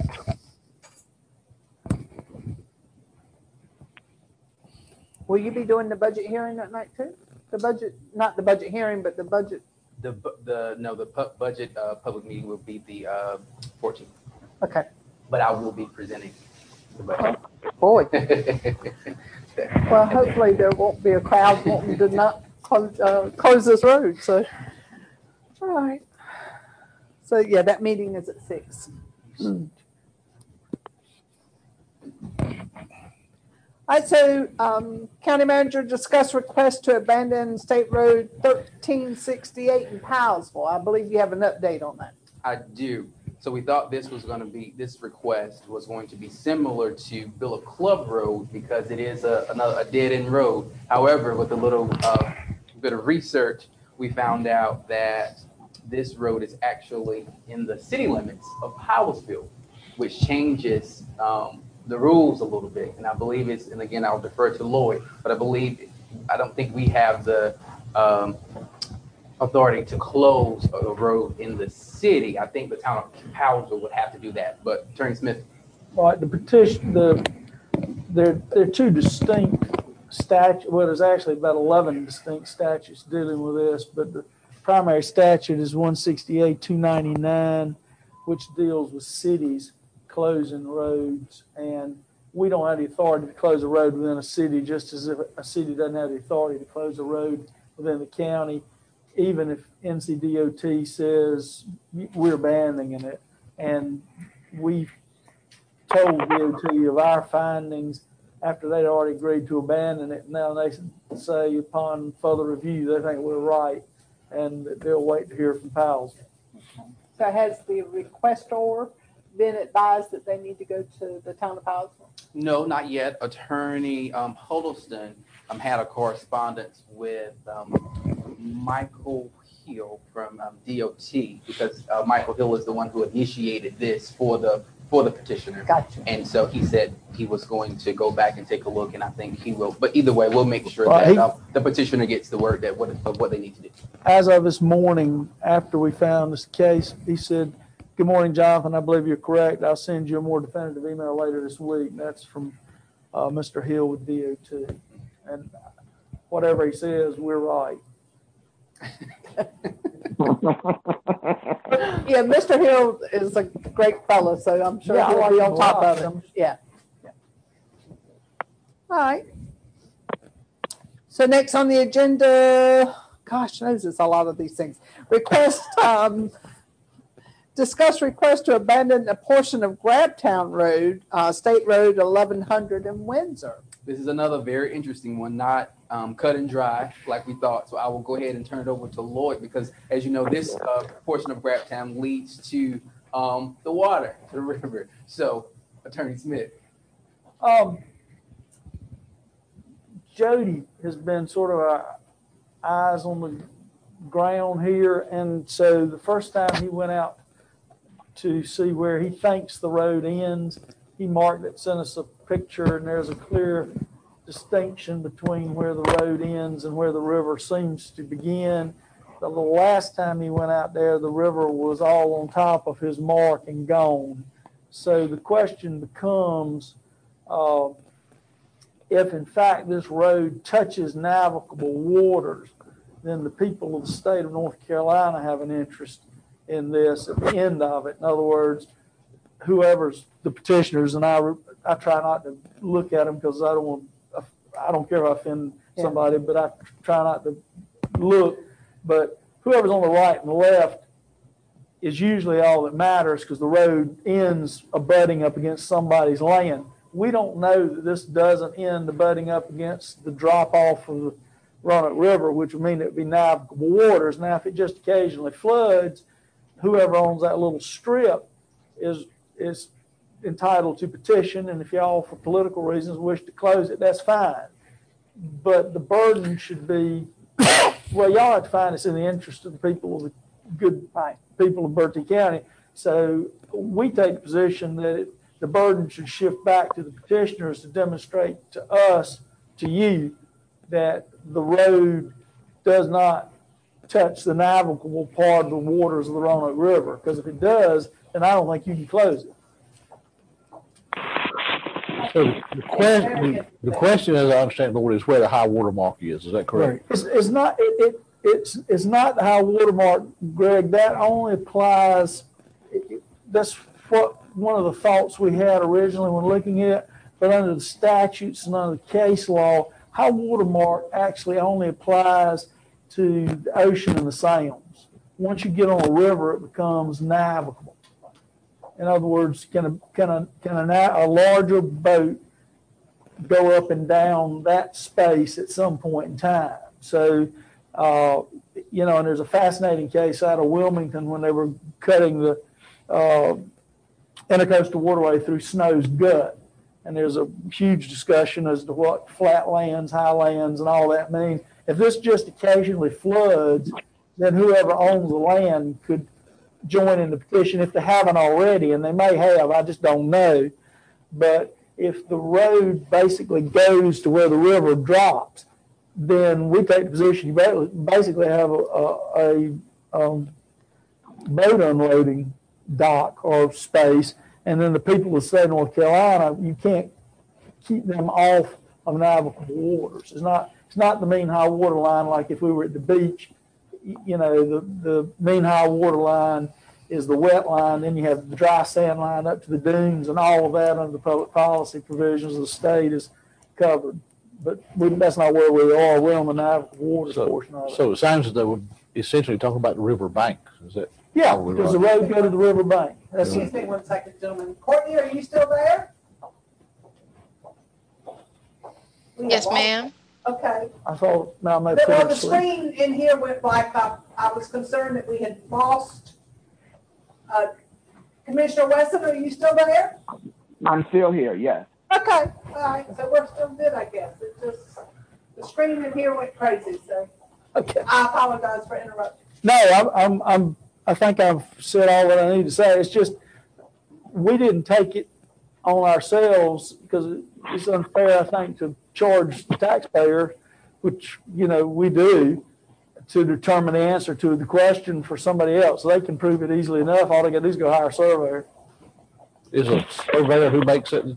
Will you be doing the budget hearing that night too? The budget, not the budget hearing, but the budget. The, bu- the, no, the pu- budget, uh, public meeting will be the, uh, fourteenth, Okay. but I will be presenting the budget. Boy. Well, hopefully there won't be a crowd wanting to not close, uh, close this road, so. All right. So, yeah, that meeting is at six. All right, so, um, county manager discuss request to abandon State Road thirteen sixty-eight in Powellsville. I believe you have an update on that. I do. So we thought this was going to be, this request was going to be similar to Villa Club Road because it is a, another, a dead end road. However, with a little uh, bit of research, we found out that this road is actually in the city limits of Powellsville, which changes um, the rules a little bit. And I believe it's, and again, I'll defer to Lloyd, but I believe, I don't think we have the um, authority to close a road in the city. I think the town of Powellsville would have to do that. But Attorney Smith. All right, the petition, the, there, there are two distinct statutes, well, there's actually about eleven distinct statutes dealing with this, but the primary statute is one sixty-eight two ninety-nine, which deals with cities closing roads. And we don't have the authority to close a road within a city, just as if a city doesn't have the authority to close a road within the county, even if N C D O T says we're abandoning it. And we told D O T of our findings after they'd already agreed to abandon it. Now they say upon further review, they think we're right, and they'll wait to hear from Powell's. So has the requestor been advised that they need to go to the town of Powellsville? No, not yet. Attorney um, Huddleston um, had a correspondence with um, Michael Hill from um, D O T because uh, Michael Hill is the one who initiated this for the for the petitioner. Gotcha. And so he said he was going to go back and take a look, and I think he will. But either way, we'll make sure Well, that he- uh, the petitioner gets the word that what of what they need to do. As of this morning, after we found this case, he said, "Good morning, Jonathan. I believe you're correct. I'll send you a more definitive email later this week." And that's from uh, Mister Hill with D O T. And whatever he says, we're right. Yeah, Mister Hill is a great fellow, so I'm sure Yeah, I he'll like be him on a top lot. of him. Yeah. Yeah. All right. So next on the agenda, gosh knows it's a lot of these things. Request, um, discuss request to abandon a portion of Grabtown Road, uh, State Road eleven hundred in Windsor. This is another very interesting one, not um, cut and dry like we thought. So I will go ahead and turn it over to Lloyd because, as you know, this uh, portion of Grabtown leads to um, the water, the river. So, Attorney Smith. Um, Jody has been sort of our eyes on the ground here. And so the first time he went out to see where he thinks the road ends, he marked it, sent us a picture, and there's a clear distinction between where the road ends and where the river seems to begin. The last time he went out there, the river was all on top of his mark and gone. So the question becomes, uh, if in fact this road touches navigable waters, then the people of the state of North Carolina have an interest in this at the end of it. In other words, whoever's the petitioners, and I, I try not to look at them because I don't want to I don't care if I offend somebody, but I try not to look. But whoever's on the right and the left is usually all that matters because the road ends abutting up against somebody's land. We don't know that this doesn't end abutting up against the drop off of the Roanoke River, which would mean it would be navigable waters. Now, if it just occasionally floods, whoever owns that little strip is is entitled to petition, and if y'all, for political reasons, wish to close it, that's fine. But the burden should be, well, y'all have to find it's in the interest of the people of the good people of Bertie County. So we take the position that it, the burden should shift back to the petitioners to demonstrate to us, to you, that the road does not touch the navigable part of the waters of the Roanoke River. Because if it does, then I don't think you can close it. So the question, the question, as I understand, Lord, is where the high water mark is. Is that correct? It's, it's not. It, it it's it's not the high water mark, Greg. That only applies. It, that's what one of the thoughts we had originally when looking at it. But under the statutes and under the case law, high water mark actually only applies to the ocean and the sounds. Once you get on a river, it becomes navigable. In other words, can a, can a, can a, a larger boat go up and down that space at some point in time? So, uh, you know, and there's a fascinating case out of Wilmington when they were cutting the uh, intercoastal waterway through Snow's Gut. And there's a huge discussion as to what flatlands, highlands, and all that mean. If this just occasionally floods, then whoever owns the land could join in the petition if they haven't already, and they may have, I just don't know. But if the road basically goes to where the river drops, then we take the position you basically have a, a, a um, boat unloading dock or space, and then the people of the state of North Carolina, you can't keep them off of navigable waters. It's not it's not the mean high water line like if we were at the beach. You know, the, the mean high water line is the wet line, then you have the dry sand line up to the dunes, and all of that under the public policy provisions of the state is covered. But we, that's not where we are. We're on the navigable waters so, portion of it. So it sounds as though we're essentially talking about the river bank. Is that? Yeah, does the road go to the river bank? That's Excuse me one second, gentlemen. Courtney, are you still there? Yes, ma'am. Okay. I thought, now my Well, the screen in here went black. I, I was concerned that we had lost. Uh, Commissioner Wesson, are you still there? I'm still here, yes. Okay, all right. So we're still good, I guess. It just, the screen in here went crazy, so okay. I apologize for interrupting. No, I'm, I'm, I'm, I think I've said all that I need to say. It's just, we didn't take it on ourselves because it's unfair, I think, to charge the taxpayer, which, you know, we do, to determine the answer to the question for somebody else. They can prove it easily enough. All they got to do is go hire a surveyor. Is a surveyor who makes it,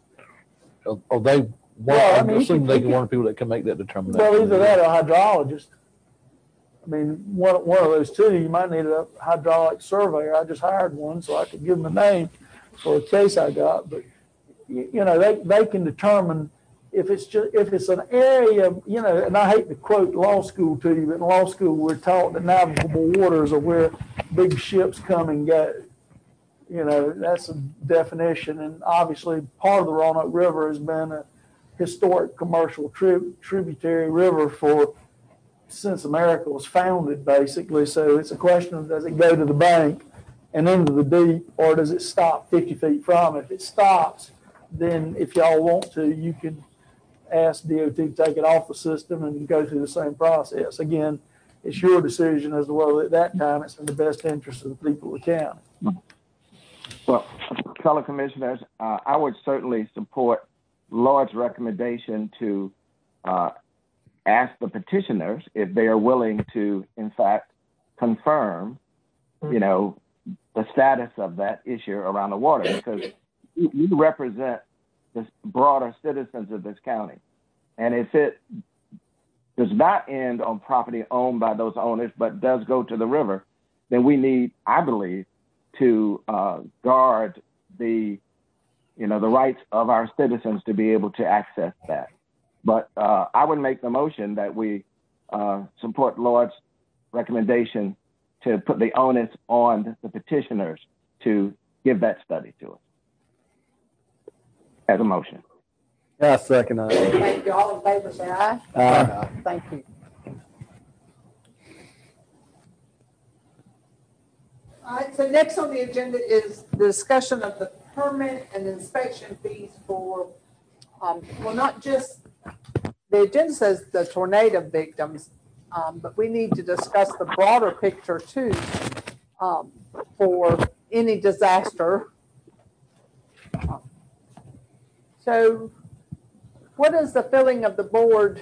or they, well, well, I mean, assume can, they can, can one of the people that can make that determination. Well, either that or a hydrologist. I mean, one, one of those two, you might need a hydraulic surveyor. I just hired one, so I could give them a name for a case I got. But, you, you know, they, they can determine if it's just, if it's an area, you know, and I hate to quote law school to you, but in law school, we're taught that navigable waters are where big ships come and go. You know, that's a definition. And obviously part of the Roanoke River has been a historic commercial tri- tributary river for since America was founded, basically. So it's a question of, does it go to the bank and into the deep, or does it stop fifty feet from it? If it stops, then if y'all want to, you can ask D O T to take it off the system and go through the same process. Again, it's your decision as to whether at that time it's in the best interest of the people of the county. Well, fellow commissioners, uh, I would certainly support Lord's recommendation to uh, ask the petitioners if they are willing to, in fact, confirm, you know, the status of that issue around the water, because you, you represent the broader citizens of this county. And if it does not end on property owned by those owners, but does go to the river, then we need, I believe, to uh, guard the, you know, the rights of our citizens to be able to access that. But uh, I would make the motion that we uh, support Lord's recommendation to put the onus on the petitioners to give that study to us as a motion. Yeah, second. Uh, Thank you. All in favor, say aye. Aye. Thank you. All right, so next on the agenda is the discussion of the permit and inspection fees for, um, well, not just, the agenda says the tornado victims, um, but we need to discuss the broader picture too, um, for any disaster. So what is the feeling of the board?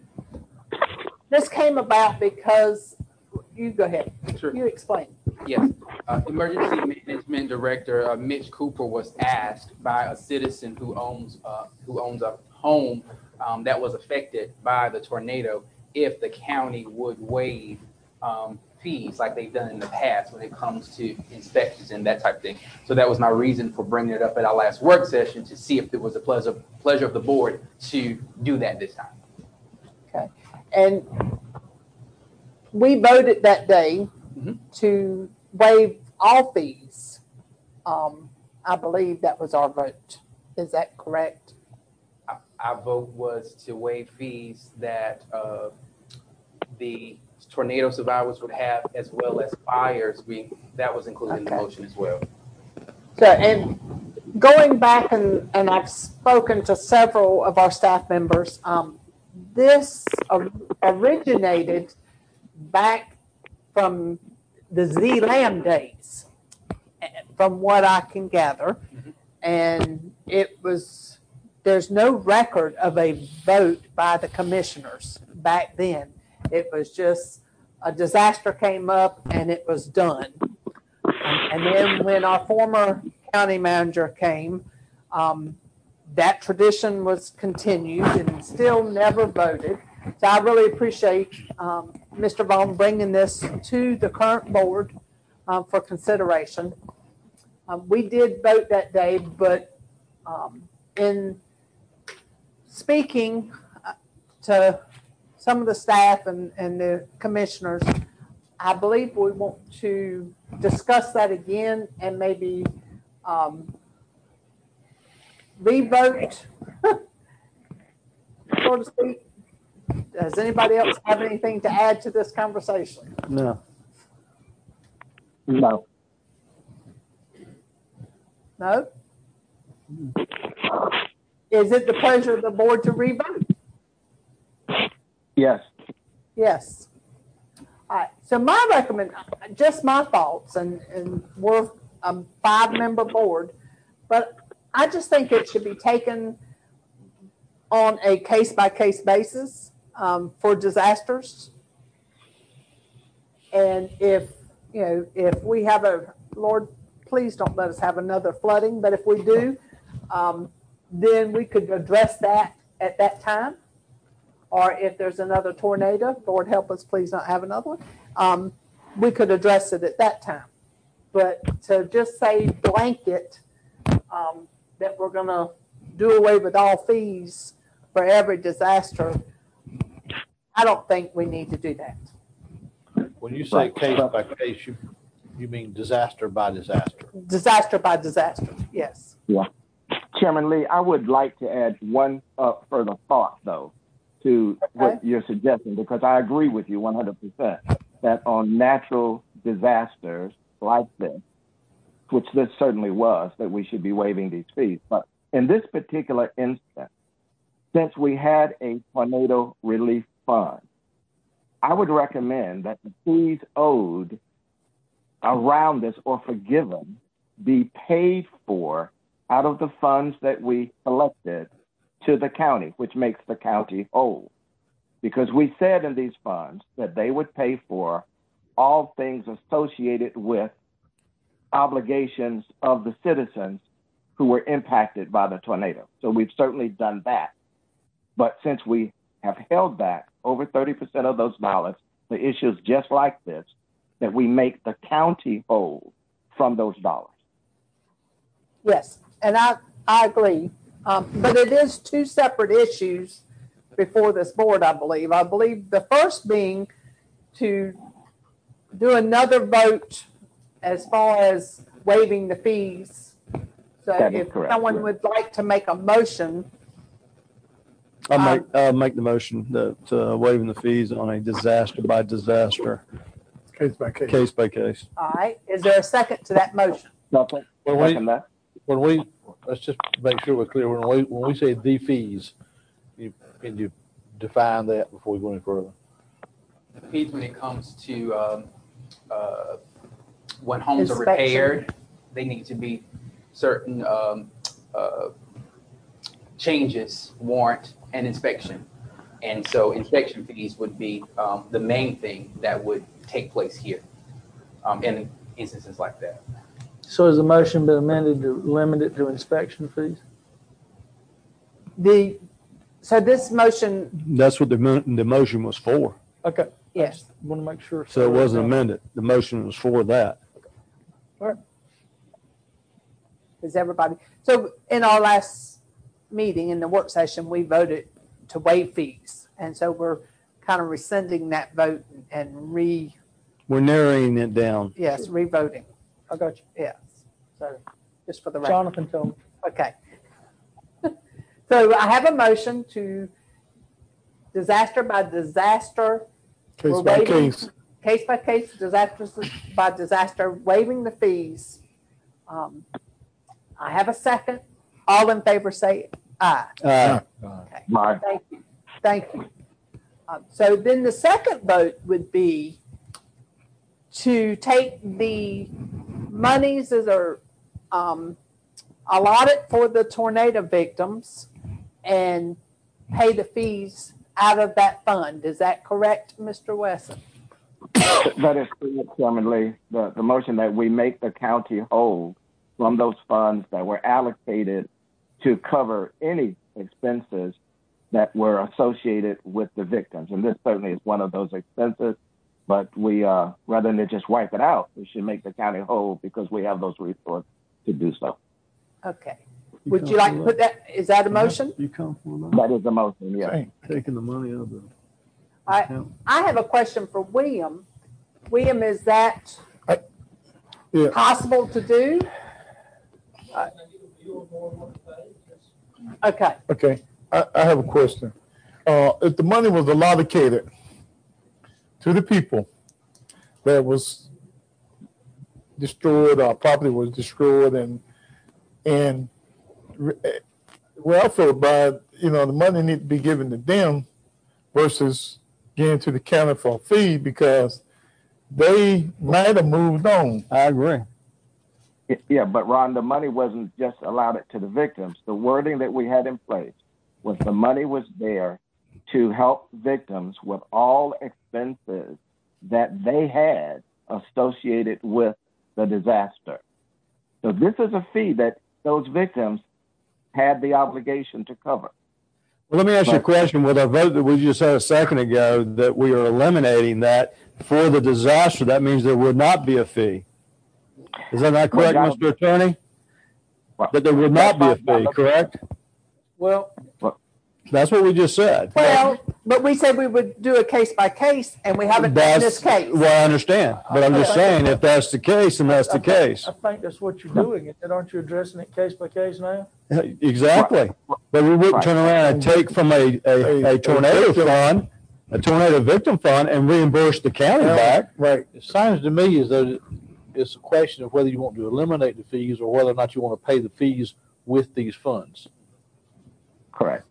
This came about because, you go ahead. Sure. You explain. Yes. Uh, Emergency Management Director uh, Mitch Cooper was asked by a citizen who owns uh, who owns a home um, that was affected by the tornado if the county would waive um, fees like they've done in the past when it comes to inspections and that type of thing. So that was my reason for bringing it up at our last work session, to see if it was a pleasure pleasure of the board to do that this time. Okay. And we voted that day mm-hmm. to waive all fees. Um, I believe that was our vote. Is that correct? Our vote was to waive fees that uh, the tornado survivors would have, as well as fires. We that was included okay. in the motion as well. So, and going back and, and I've spoken to several of our staff members, um, this originated back from the Z Lamb days, from what I can gather. Mm-hmm. And it was, there's no record of a vote by the commissioners back then. It was just a disaster came up and it was done. And then when our former county manager came, um, that tradition was continued and still never voted. So I really appreciate um, Mister Vaughn bringing this to the current board um, for consideration. Um, we did vote that day, but um, in speaking to some of the staff and, and the commissioners, I believe we want to discuss that again and maybe um, re-vote, so to speak. Does anybody else have anything to add to this conversation? No. No. No? Is it the pleasure of the board to re-vote? Yes. Yes. All right. So my recommend, just my thoughts, and, and we're a five-member board, but I just think it should be taken on a case-by-case basis um, for disasters. And if, you know, if we have a, Lord, please don't let us have another flooding, but if we do, um, then we could address that at that time. Or if there's another tornado, Lord help us, please not have another one, um, we could address it at that time. But to just say blanket um, that we're going to do away with all fees for every disaster, I don't think we need to do that. When you say case by case, you, you mean disaster by disaster? Disaster by disaster, yes. Yeah. Chairman Lee, I would like to add one uh, further thought, though, to okay. what you're suggesting, because I agree with you one hundred percent that on natural disasters like this, which this certainly was, that we should be waiving these fees. But in this particular instance, since we had a tornado relief fund, I would recommend that the fees owed around this or forgiven be paid for out of the funds that we collected to the county, which makes the county whole. Because we said in these funds that they would pay for all things associated with obligations of the citizens who were impacted by the tornado. So we've certainly done that. But since we have held back over thirty percent of those dollars for issues just like this, that we make the county whole from those dollars. Yes, and I, I agree. Um, but it is two separate issues before this board, I believe. I believe the first being to do another vote as far as waiving the fees. So That is if correct, someone yeah. would like to make a motion, I'll Um, make, I'll make the motion that, uh, waiving the fees on a disaster by disaster. Case by case. Case by case. all right, is there a second to that motion? When we, when we, let's just make sure we're clear, when we, when we say the fees, you, can you define that before we go any further? Fees when it comes to, um, uh, when homes are Inspection. repaired, they need to be certain, um, uh, changes warrant an inspection. And so inspection fees would be, um, the main thing that would take place here, um, in instances like that. So has the motion been amended to limit it to inspection fees? The, so this motion, That's what the, mo- the motion was for. Okay. yes, Want to make sure. So it wasn't amended. The motion was for that. is everybody, so in our last meeting, in the work session, we voted to waive fees. And so we're kind of rescinding that vote and re, We're narrowing it down. yes, revoting. I got you. Yes. So just for the record. Jonathan told me. Okay. So I have a motion to disaster by disaster. Case We're by waiving- case. Case by case, disaster by disaster, waiving the fees. Um, I have a second. All in favor say aye. Uh, Okay. Thank you. Thank you. Um, so then the second vote would be to take the monies that are um, allotted for the tornado victims and pay the fees out of that fund. Is that correct, Mister Wesson? That is correct, Chairman Lee. The, the motion that we make the county whole from those funds that were allocated to cover any expenses that were associated with the victims. And this certainly is one of those expenses, but we, uh, rather than just wipe it out, we should make the county whole because we have those resources to do so. Okay. Would you like to put that, is that a motion? You come for That is a motion, yes. Taking the money out of the. I, I have a question for William. William, is that yeah. possible to do? Okay. Okay, I, I have a question. Uh, if the money was allocated to the people that was destroyed, our property was destroyed, and and well, I feel bad, you know, the money need to be given to them versus getting to the county for a fee because they might have moved on. I agree. Yeah, but Ron, the money wasn't just allowed it to the victims. The wording that we had in place was the money was there to help victims with all expenses that they had associated with the disaster. So this is a fee that those victims had the obligation to cover. Well, let me ask you a question. With our vote that we just had a second ago, that we are eliminating that for the disaster, that means there would not be a fee. Is that not correct, Well, Mister Attorney? That there would not be a fee, correct? Well, That's what we just said. Well, but we said we would do a case by case, and we haven't done this That's, case. well, I understand, but I'm just saying, if that's the case, then that's the case. I think that's what you're doing. And aren't you addressing it case by case now? Exactly. But we wouldn't turn around and take from a, a, a tornado fund, a tornado victim fund, and reimburse the county back. Right. It sounds to me as though it's a question of whether you want to eliminate the fees or whether or not you want to pay the fees with these funds. Correct.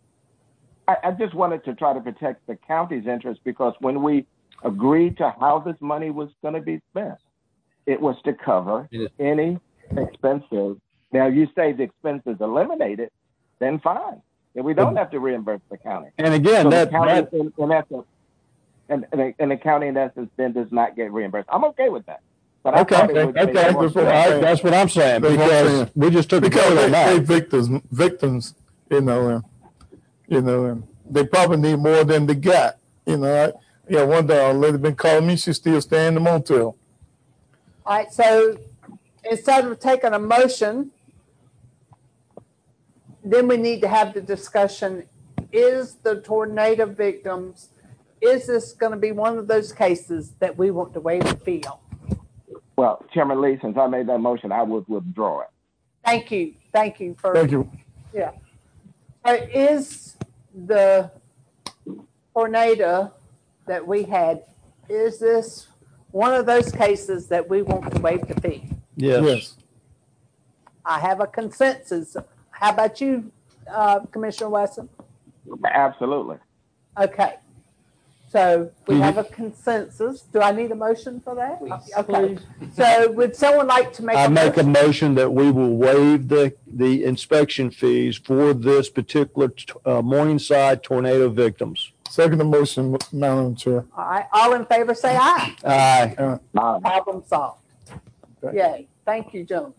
I, I just wanted to try to protect the county's interest because when we agreed to how this money was going to be spent, it was to cover any expenses. Now, you say the expenses eliminated, then fine. Then we don't have to reimburse the county. And again, so that, the county, that in, in essence, and, and, the, and the county, in essence, then does not get reimbursed. I'm okay with that. But I okay, thought it would okay, make more sense. I, that's what I'm saying, That's what I'm because saying. we just took a Because vote they, on they that. victims, victims, you know, and, you know, and they probably need more than they got. You know, I, yeah, one day a lady been calling me, she's still staying in the motel. All right, so instead of taking a motion, then we need to have the discussion is the tornado victims, is this going to be one of those cases that we want to waive the fee on? Well, Chairman Lee, since I made that motion, I would withdraw it. Thank you. Thank you for. Thank you. Yeah. Uh, is the tornado that we had, is this one of those cases that we want to waive the fee? Yes. Yes. I have a consensus. How about you, uh, Commissioner Wesson? Absolutely. Okay. So we Mhm. have a consensus. Do I need a motion for that? Please. Okay. So would someone like to make I a make a motion? motion that we will waive the, the inspection fees for this particular uh, Morningside tornado victims. Second the motion, Madam Chair. All right. All in favor, say aye. Aye. Uh, Aye. Problem solved. Okay. Yay. Thank you, gentlemen.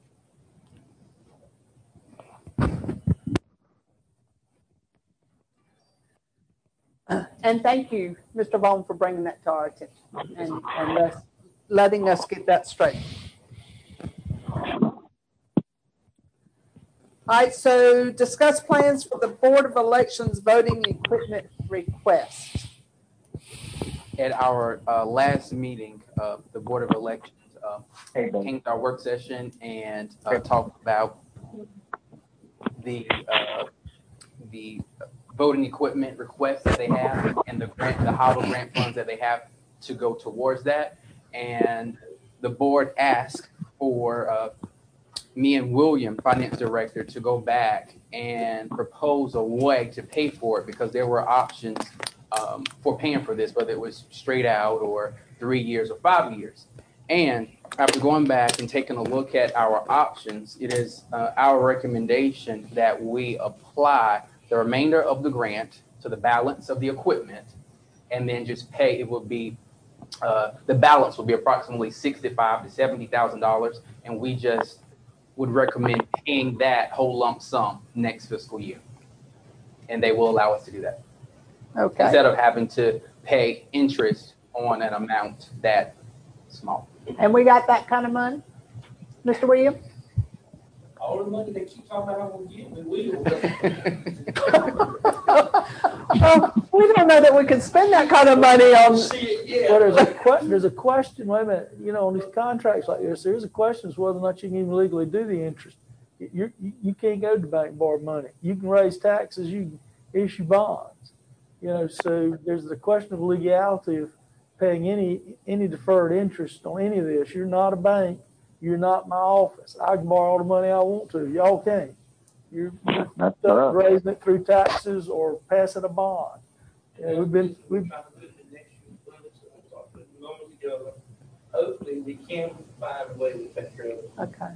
And thank you, Mister Vaughn, for bringing that to our attention and, and us, letting us get that straight. All right, so discuss plans for the Board of Elections voting equipment request. At our uh, last meeting, uh, the Board of Elections uh, came to our work session and uh, talked about the uh, the voting equipment requests that they have and the grant, the HODL grant funds that they have to go towards that. And the board asked for uh, me and William, finance director, to go back and propose a way to pay for it, because there were options um, for paying for this, whether it was straight out or three years or five years. And after going back and taking a look at our options, it is uh, our recommendation that we apply the remainder of the grant to the balance of the equipment, and then just pay. It will be uh, the balance will be approximately sixty-five to seventy thousand dollars, and we just would recommend paying that whole lump sum next fiscal year, and they will allow us to do that. Okay. Instead of having to pay interest on an amount that small. And we got that kind of money, Mister Williams? All the money they keep talking about, I'm gonna get, we will. Oh, we don't know that we can spend that kind of money on. Well, there's a que- there's a question, wait a minute, you know, on these contracts like this, there's a question as whether or not you can even legally do the interest. You, you, you can't go to the bank and borrow money. You can raise taxes, you can issue bonds. You know, so there's the question of legality of paying any, any deferred interest on any of this. You're not a bank. You're not my office. I can borrow all the money I want to. Y'all can't. You're That's stuck right. raising it through taxes or passing a bond. You know, we've been, we've, Hopefully, we can find a way to take care of it. Okay.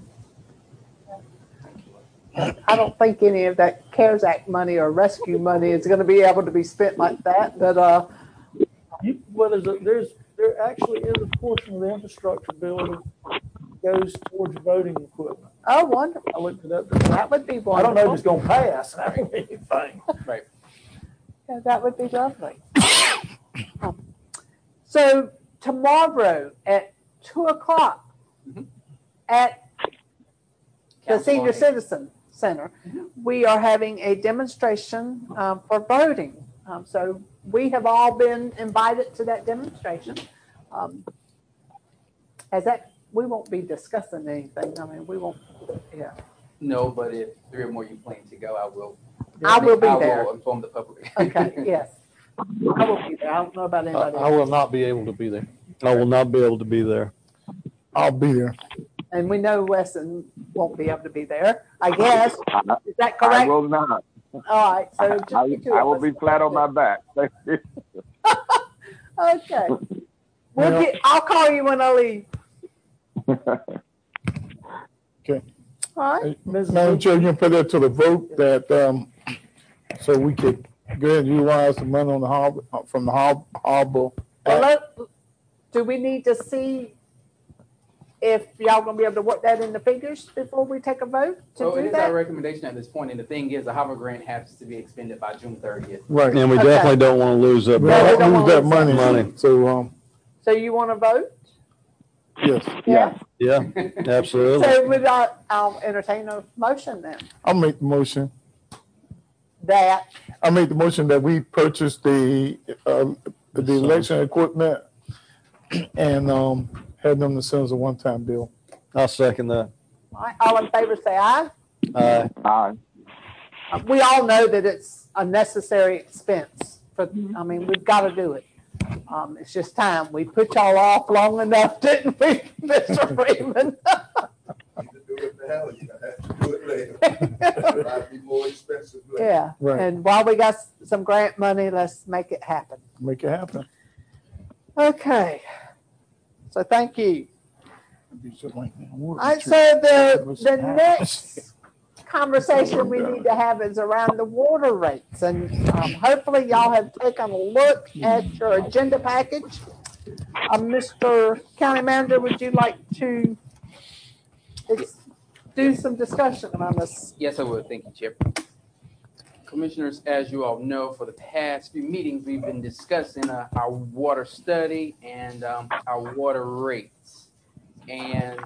I don't think any of that CARES Act money or rescue money is going to be able to be spent like that, but, uh, you, well, there's, a, there's, there actually is a portion of the infrastructure bill that goes towards voting equipment. oh, wonderful. I looked it up. That would be I wonderful. don't know if it's gonna pass, I don't mean anything. Right. Yeah, that would be lovely. Um, So tomorrow at two o'clock Mhm. at the Council Senior on- Citizen Center, we are having a demonstration um, for voting. Um, So we have all been invited to that demonstration. Um, As that, we won't be discussing anything. I mean, we won't, yeah. No, but if three or more you plan to go, I will. I will be I there. will inform the public. Okay, yes. I will be there. I don't know about I, anybody I else. will not be able to be there. I will not be able to be there. I'll be there. And we know Weston won't be able to be there, I guess. Is that I correct? will not. All right, so I, just the two I of will us. be flat on my back. Thank you. Okay. We'll get, I'll call you when I leave. Okay. All right. Madam Chair, you can put that to the vote that, um, so we could go ahead and utilize the money on the harbor, from the har- harbor. Well, let, do we need to see if y'all gonna be able to work that in the figures before we take a vote to So it do is our that? recommendation at this point, and the thing is, the Harbor grant has to be expended by June thirtieth. Right. And we Okay. definitely don't want to lose that. We No, we don't don't lose wanna that lose that money. money. So, um, So you wanna vote? yes, Yeah. Yeah, absolutely. So we got, I'll entertain a motion then. I'll make the motion that. I made the motion that we purchase the, uh, the election equipment and, um, have them to send us a one-time bill. I'll second that. All right, all in favor, say aye. Aye. Aye. Uh, We all know that it's a necessary expense, but, I mean, we've got to do it. Um, it's just time. We put y'all off long enough, didn't we, Mister Freeman? Yeah, Right. and while we got s- some grant money, let's make it happen. Make it happen. Okay, so thank you. All All right, so the, the next conversation we need to have is around the water rates. And um, hopefully y'all have taken a look at your agenda package. Uh, Mister County Manager, would you like to ex- do some discussion around this? Yes, I would. Thank you, Chair. Commissioners, as you all know, for the past few meetings, we've been discussing uh, our water study and um, our water rates. And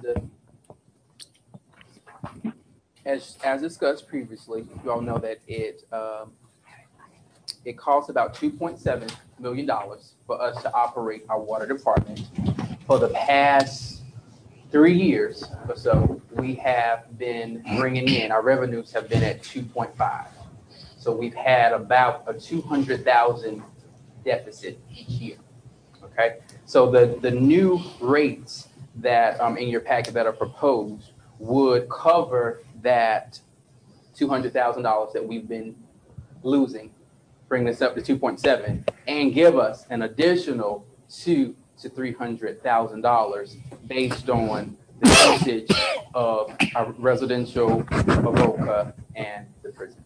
uh, as, as discussed previously, you all know that it um, it costs about two point seven million dollars for us to operate our water department. For the past three years or so, we have been bringing in, our revenues have been at two point five. So we've had about a two hundred thousand deficit each year, okay? So the, the new rates that um, in your packet that are proposed would cover that two hundred thousand dollars that we've been losing, bring this up to two point seven, and give us an additional two to three hundred thousand dollars based on the usage of our residential, Avoca, and the prison.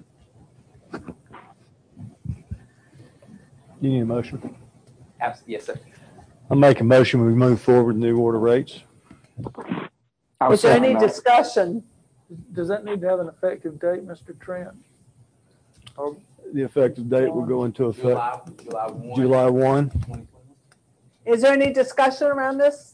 You need a motion? Abs- Yes, sir. I'll make a motion, we move forward with new water rates. Is there any discussion? Does that need to have an effective date, Mister Trent? Or The effective date will go into effect July, July one. July first. Is there any discussion around this?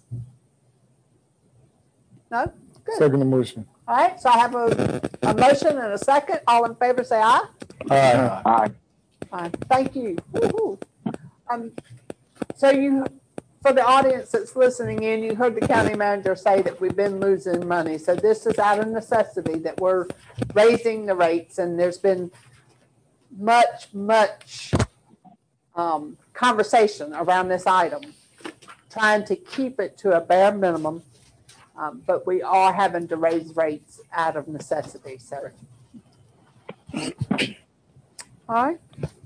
No? Good. Second the motion. All right, so I have a, a motion and a second. All in favor, say aye. Aye. Aye. Fine, thank you. Woo-hoo. Um, so you, for the audience that's listening in, you heard the county manager say that we've been losing money. So this is out of necessity that we're raising the rates, and there's been much, much um, conversation around this item, trying to keep it to a bare minimum. Um, but we are having to raise rates out of necessity. So, all right.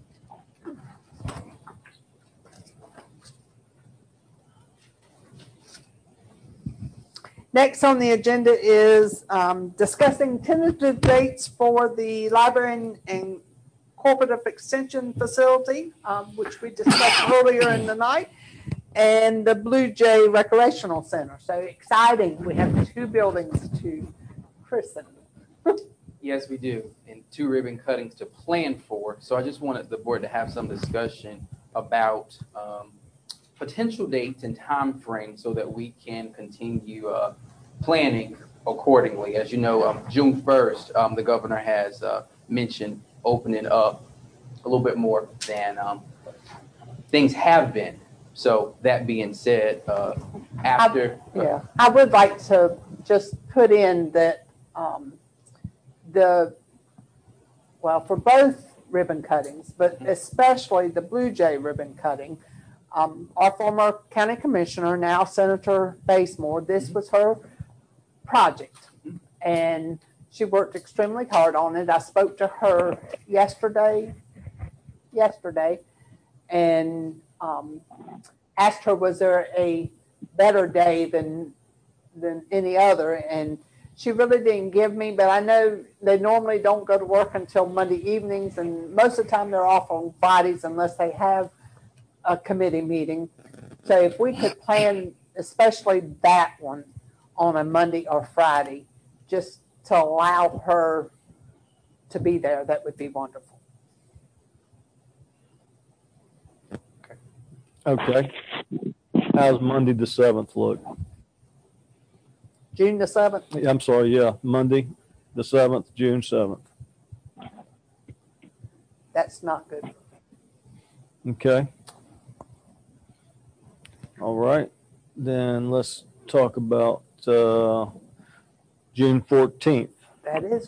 Next on the agenda is um, discussing tentative dates for the library and, and cooperative extension facility, um, which we discussed earlier in the night, and the Blue Jay Recreational Center. So exciting. We have two buildings to christen. Yes, we do, and two ribbon cuttings to plan for. So I just wanted the board to have some discussion about um, potential dates and timeframes so that we can continue uh, planning accordingly. As you know, um, June first, um, the governor has uh, mentioned opening up a little bit more than um, things have been. So that being said, uh, after. I, yeah, I would like to just put in that um, the, well, for both ribbon cuttings, but especially the Blue Jay ribbon cutting, um, our former county commissioner, now Senator Basemore, this was her project, and she worked extremely hard on it. I spoke to her yesterday, yesterday, and um, asked her, was there a better day than than any other? And she really didn't give me, but I know they normally don't go to work until Monday evenings, and most of the time they're off on Fridays unless they have a committee meeting. So if we could plan, especially that one, on a Monday or Friday, just to allow her to be there, that would be wonderful. Okay. How's Monday the seventh look? June the seventh? I'm sorry, yeah, Monday the seventh, June seventh. that's not good. Okay. All right. Then let's talk about uh, June fourteenth. That is.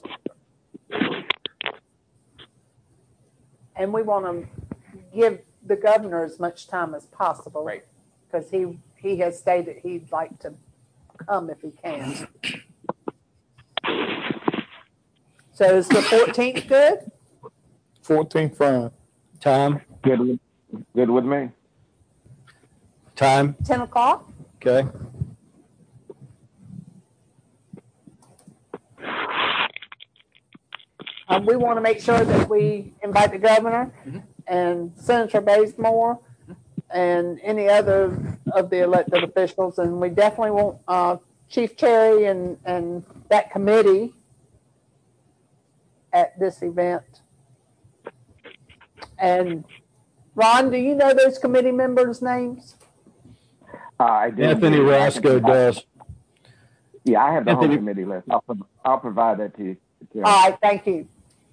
And we want to give the governor as much time as possible. Right. Because he, he has stated he'd like to come if he can. So is the fourteenth good? fourteenth fine. Time? Good, with- good with me. Time? ten o'clock? Okay. Um, we want to make sure that we invite the governor Mm-hmm. and Senator Bazemore and any other of the elected officials. And we definitely want uh, Chief Cherry and, and that committee at this event. And Ron, do you know those committee members' names? Uh, I do. Anthony Roscoe does. Yeah, I have the Anthony- whole committee list. I'll, prov- I'll provide that to you. All right, thank you.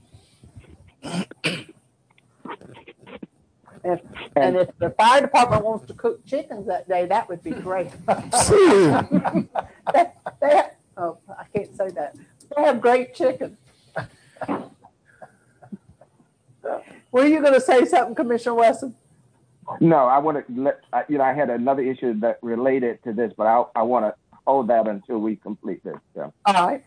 If, and if the fire department wants to cook chickens that day, that would be great. they, they have, oh, I can't say that. They have great chicken. Were you going to say something, Commissioner Wesson? No, I want to let, I- you know, I had another issue that related to this, but I, I want to hold that until we complete this. So. All right.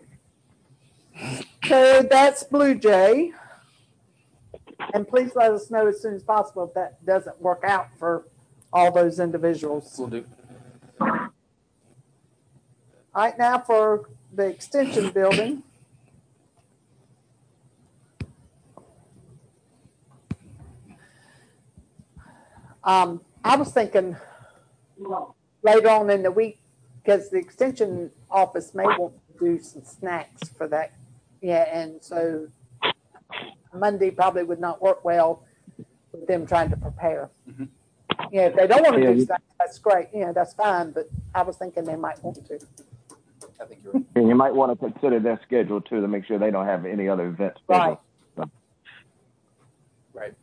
So that's Blue Jay. And please let us know as soon as possible if that doesn't work out for all those individuals. Will do. All right, now for the extension building. Um, I was thinking later on in the week, because the extension office may want to do some snacks for that. Yeah, and so Monday probably would not work well with them trying to prepare. Mm-hmm. Yeah, if they don't want to Yeah, do you- snacks, that's great. Yeah, that's fine, but I was thinking they might want to. I think you're right. And you might want to consider their schedule too to make sure they don't have any other events. Right. scheduled. Right.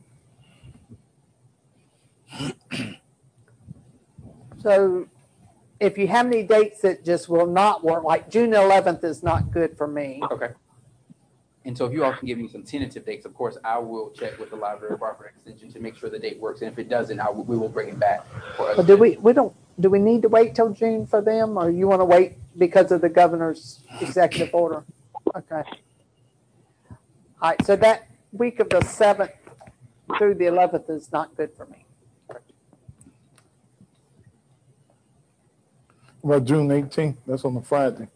So if you have any dates that just will not work, like June eleventh is not good for me. Okay. And so if you all can give me some tentative dates, of course, I will check with the library bar for extension to make sure the date works. And if it doesn't, I will, we will bring it back for us. But do we, we don't, do we need to wait till June for them, or you want to wait because of the governor's executive order? Okay. All right, so that week of the seventh through the eleventh is not good for me. Well, June eighteenth, that's on a Friday.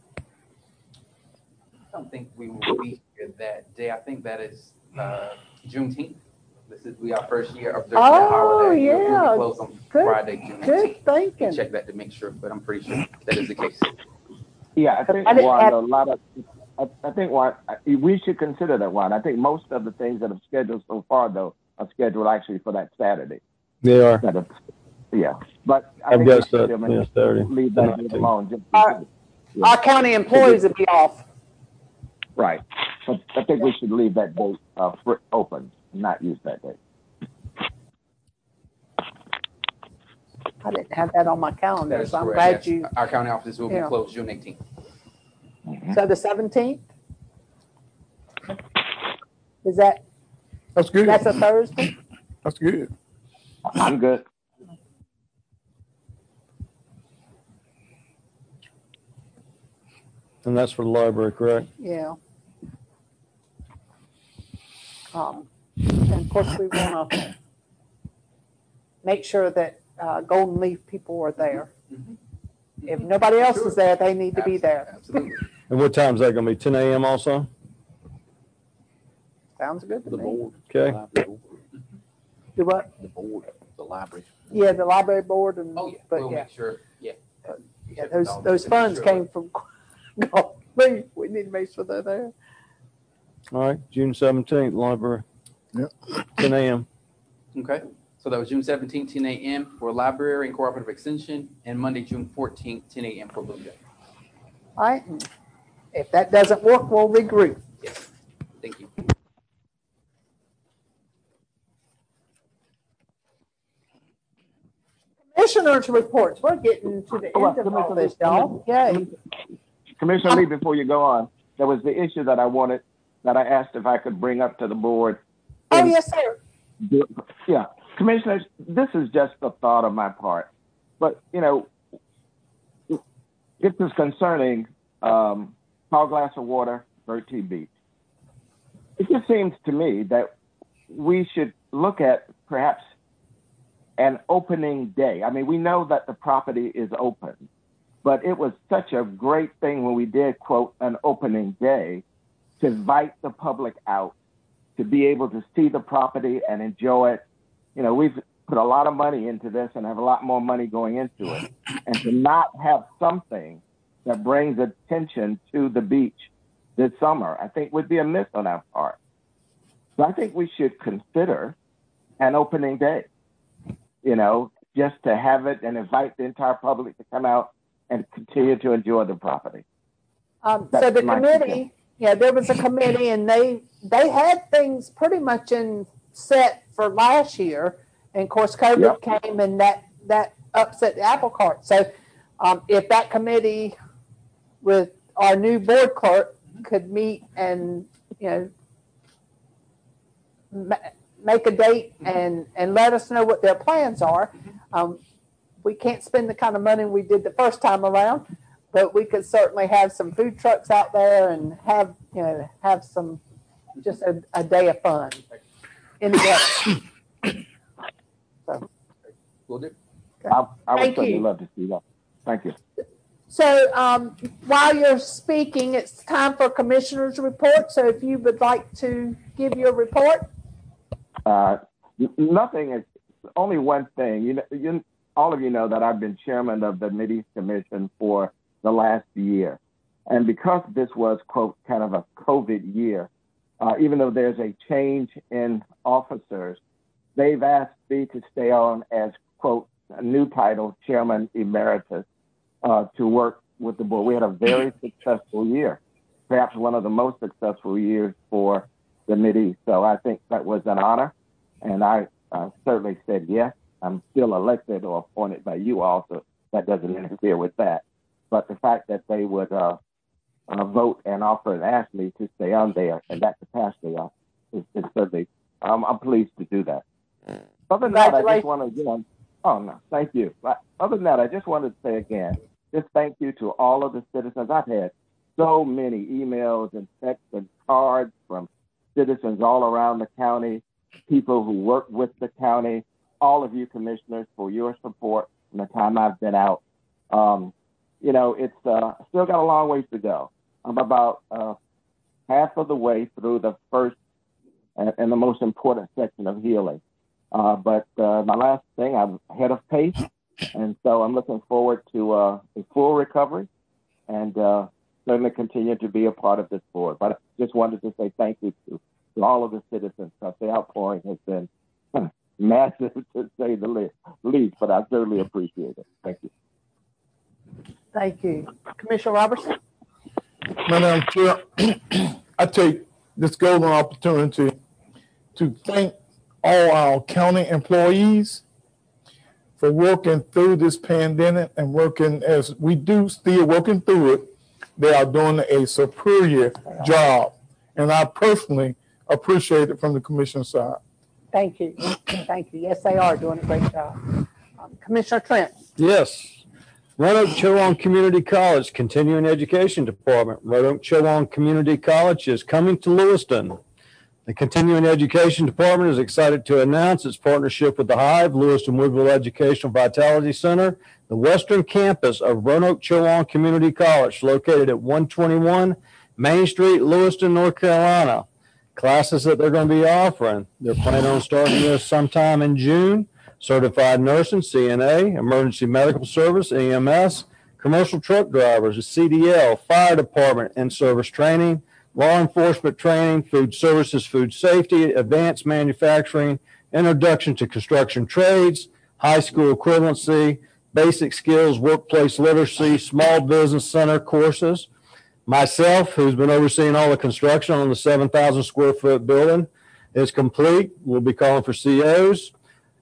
I don't think we will be here that day. I think that is uh, Juneteenth. This is we our first year of the Oh, holiday. We'll- we'll be yeah. closed on Good- Friday, June Good eighteenth. thinking. Check that to make sure, but I'm pretty sure that is the case. Yeah, I think I didn't Juan, have- a lot of, I, I think Juan, I- we should consider that one. I think most of the things that have scheduled so far though are scheduled actually for that Saturday. They are. Instead of- Yeah, but I I've think got we should that, still make- yeah, Saturday. leave that bit alone. Just, Our, yeah. our county employees will be off. Right, but I think we should leave that date uh, fr- open, not use that date. I didn't have that on my That calendar, is so I'm correct, glad yes. you, Our county offices will be Yeah. closed June eighteenth. so the seventeenth? Is that, That's good. that's a Thursday? That's good. I'm good. And that's for the library, correct? Yeah. Um, and of course, we want to make sure that uh, Golden Leaf people are there. If nobody else is there, they need to be there. Absolutely. And what time is that going to be? ten a.m. also? Sounds good to The me. board. Okay. Do what? The board, the library. Yeah, the library board and, Oh, yeah, but we'll yeah, make sure, yeah. yeah, those, those funds came from Golden Leaf. We need to make sure they're there. All right, June seventeenth, library. Yep. ten a.m. Okay, so that was June seventeenth, ten a.m. for library and cooperative extension, and Monday, June fourteenth, ten a.m. for Blue Jay. All right. and If that doesn't work, we'll regroup. Yes, thank you. Commissioners reports. We're getting to the Oh, end of all Commissioner- this, y'all. Yay. Commissioner Lee, before you go on, there was the issue that I wanted, that I asked if I could bring up to the board. Oh, And- yes, sir. Yeah, Commissioners, this is just a thought on my part, but you know, this is concerning um, Tall Glass of Water, Bertie Beach. It just seems to me that we should look at perhaps an opening day. I mean, we know that the property is open, but it was such a great thing when we did, quote, an opening day to invite the public out to be able to see the property and enjoy it. You know, we've put a lot of money into this and have a lot more money going into it. And to not have something that brings attention to the beach this summer, I think would be a miss on our part. So I think we should consider an opening day, you know, just to have it and invite the entire public to come out and continue to enjoy the property. Um, That's so the my committee, suggestion. yeah, there was a committee and they, they had things pretty much in set for last year. And of course, COVID Yep. came and that, that upset the apple cart. So um, if that committee with our new board clerk could meet and, you know, ma- make a date and, and let us know what their plans are. Um, we can't spend the kind of money we did the first time around, but we could certainly have some food trucks out there and have, you know, have some, just a, a day of fun in the weather. So, Will do. I, I would Thank certainly you. love to see that. Thank you. so um, while you're speaking, it's time for commissioners' report. So if you would like to give your report. Uh, n- nothing is, only one thing. You know, you, all of you know that I've been chairman of the Mideast Commission for the last year. And because this was, quote, kind of a COVID year, uh, even though there's a change in officers, they've asked me to stay on as, quote, a new title, Chairman Emeritus, uh, to work with the board. We had a very successful year, perhaps one of the most successful years for the Mideast. So I think that was an honor, and I uh, certainly said yes. I'm still elected or appointed by you all, so that doesn't interfere with that. But the fact that they would uh, uh, vote and offer and ask me to stay on there in that capacity uh, is, is certainly, um, I'm pleased to do that. Other than that, I just want to, you know, oh no, thank you. But other than that, I just wanted to say again, just thank you to all of the citizens. I've had so many emails and texts and cards from citizens all around the county, people who work with the county, all of you commissioners for your support in the time I've been out. Um, you know, it's uh, still got a long ways to go. I'm about uh, half of the way through the first and, and the most important section of healing. Uh, but uh, my last thing, I'm ahead of pace, and so I'm looking forward to uh, a full recovery and uh, certainly continue to be a part of this board. But I just wanted to say thank you to, to all of the citizens, because the outpouring has been massive, to say the least, least, but I certainly appreciate it. Thank you. Thank you. Commissioner Robertson? Madam Chair, I take this golden opportunity to thank all our county employees for working through this pandemic and working as we do, still working through it. They are doing a superior job, and I personally appreciate it from the commission side. Thank you. Thank you. Yes, they are doing a great job. Um, Commissioner Trent? Yes. Roanoke Chowan Community College Continuing Education Department. Roanoke Chowan Community College is coming to Lewiston. The Continuing Education Department is excited to announce its partnership with the Hive, Lewiston Woodville Educational Vitality Center, the western campus of Roanoke Chowan Community College, located at one twenty-one Main Street, Lewiston, North Carolina. Classes that they're going to be offering, they're planning on starting this sometime in June. Certified nursing, C N A, emergency medical service, E M S, commercial truck drivers, a C D L, fire department and service training, law enforcement training, food services, food safety, advanced manufacturing, introduction to construction trades, high school equivalency, basic skills, workplace literacy, small business center courses. Myself, who's been overseeing all the construction on the seven thousand square foot building, is complete. We'll be calling for C Os.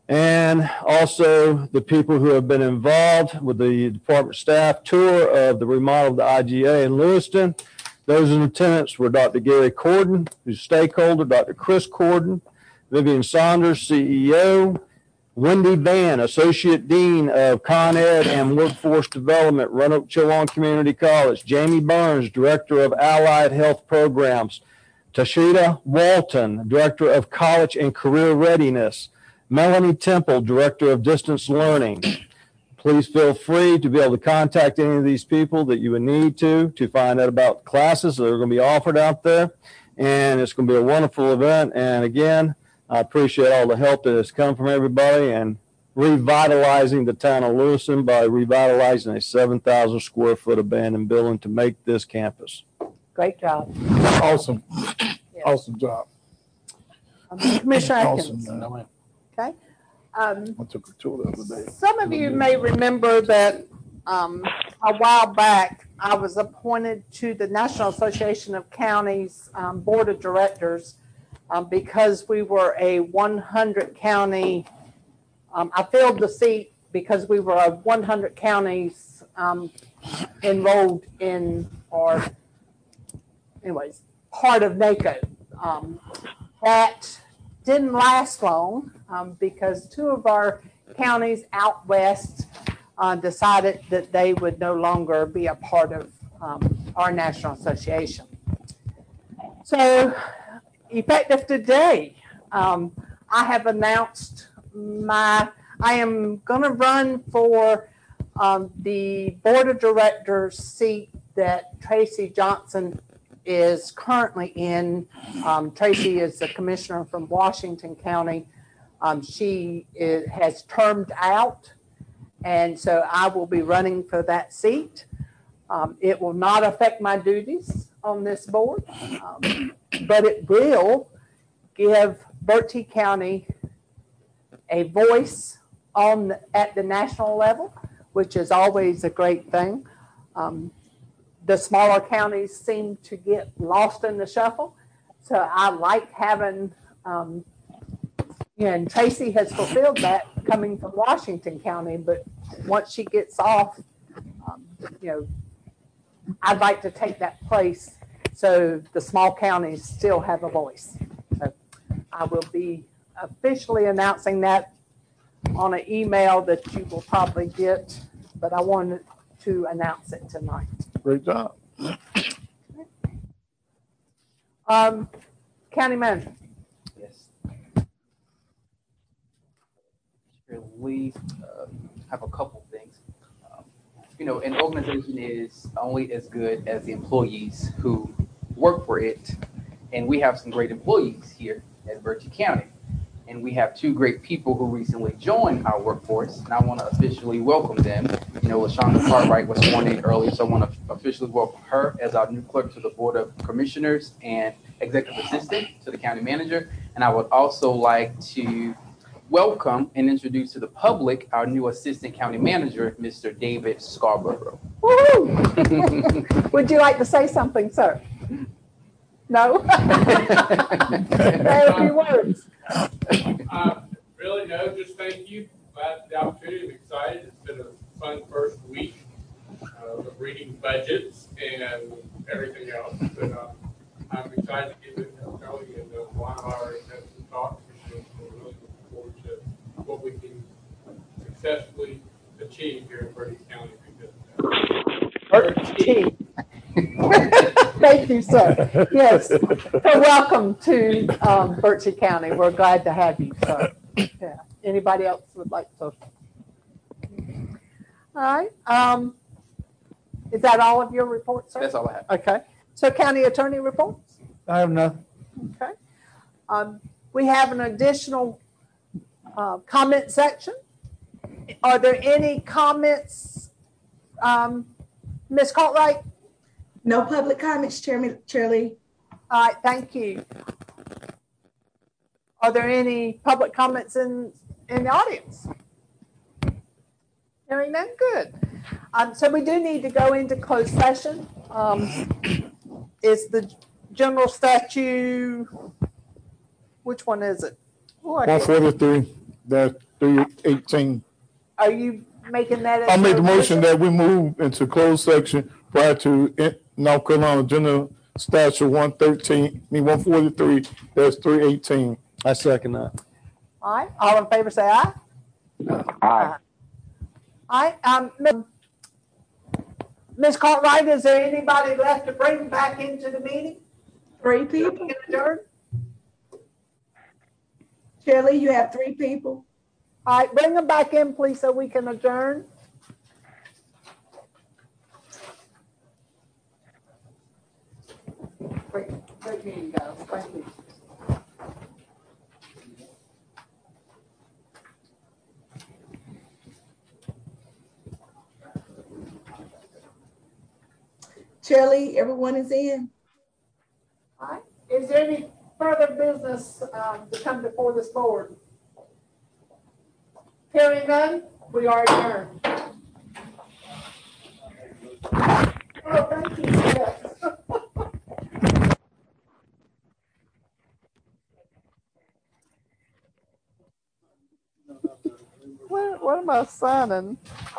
And also the people who have been involved with the department staff tour of the remodel of the I G A in Lewiston. Those in attendance were Doctor Gary Corden, who's a stakeholder, Doctor Chris Corden, Vivian Saunders, C E O, Wendy Van, Associate Dean of Con Ed and Workforce Development, Roanoke Chowan Community College, Jamie Burns, Director of Allied Health Programs, Tashida Walton, Director of College and Career Readiness, Melanie Temple, Director of Distance Learning. Please feel free to be able to contact any of these people that you would need to, to find out about classes that are going to be offered out there. And it's going to be a wonderful event. And again, I appreciate all the help that has come from everybody and revitalizing the town of Lewiston by revitalizing a seven thousand square foot abandoned building to make this campus. Great job. Awesome. Awesome job. Um, Commissioner Atkins. Awesome. Okay. Um, I took a tour the other day. Some of you may remember that um, a while back, I was appointed to the National Association of Counties um, Board of Directors um, because we were a one hundred county. Um, I filled the seat because we were a one hundred counties um, enrolled in, or anyways, part of NACO. Um, that didn't last long um, because two of our counties out west uh, decided that they would no longer be a part of um, our national association. So effective today, um, I have announced my, I am going to run for um, the board of directors seat that Tracy Johnson is currently in. Um, Tracy is the commissioner from Washington County. Um, she is, has termed out, and so I will be running for that seat. Um, it will not affect my duties on this board, um, but it will give Bertie County a voice on at the national level, which is always a great thing. Um, The smaller counties seem to get lost in the shuffle. So I like having, um, you know, and Tracy has fulfilled that coming from Washington County, but once she gets off, um, you know, I'd like to take that place so the small counties still have a voice. So I will be officially announcing that on an email that you will probably get, but I wanted to announce it tonight. Great job. Um, County Manager. Yes. We uh, have a couple things. Um, you know, an organization is only as good as the employees who work for it, and we have some great employees here at Bertie County. And we have two great people who recently joined our workforce, and I want to officially welcome them. You know, LaShonda Cartwright was sworn in earlier, so I want to officially welcome her as our new clerk to the Board of Commissioners and Executive Assistant to the County Manager. And I would also like to welcome and introduce to the public our new Assistant County Manager, Mister David Scarborough. Woo-hoo! Would you like to say something, sir? No? Say a few words. Uh, really, no, just thank you. Glad for the opportunity. I'm excited. It's been a fun first week uh, of reading budgets and everything else. But uh, I'm excited to get with Kelly and uh, one of our investment talks. We're really looking forward to what we can successfully achieve here in Bertie County. Bertie. Thank you, sir. Yes. So welcome to um, Bertie County. We're glad to have you, sir. Yeah. Anybody else would like to? All right. Um, is that all of your reports, sir? That's all I have. Okay. So county attorney reports? I have nothing. Okay. Um, we have an additional uh, comment section. Are there any comments, um, Miz Cartwright? No public comments, Chairman Shirley. All right, thank you. Are there any public comments in, in the audience? Hearing none, good. Um, so we do need to go into closed session. Um, is the general statute, which one is it? Oh, one forty-three dash three eighteen. Are you making that? I made the motion that we move into closed section prior to in- North Carolina General Statute one thirteen, I mean one forty-three, that's three eighteen. I second that. All right, all in favor say aye. Aye. All right, um, Miz Cartwright, is there anybody left to bring back into the meeting? Three people. Adjourn? Shirley, you have three people. All right, bring them back in, please, so we can adjourn. Great, great meeting, guys. Thank you. Shirley, everyone is in. All right, is there any further business um, to come before this board? Hearing none, we are adjourned. Oh, thank you. Yes. What, what am I signing?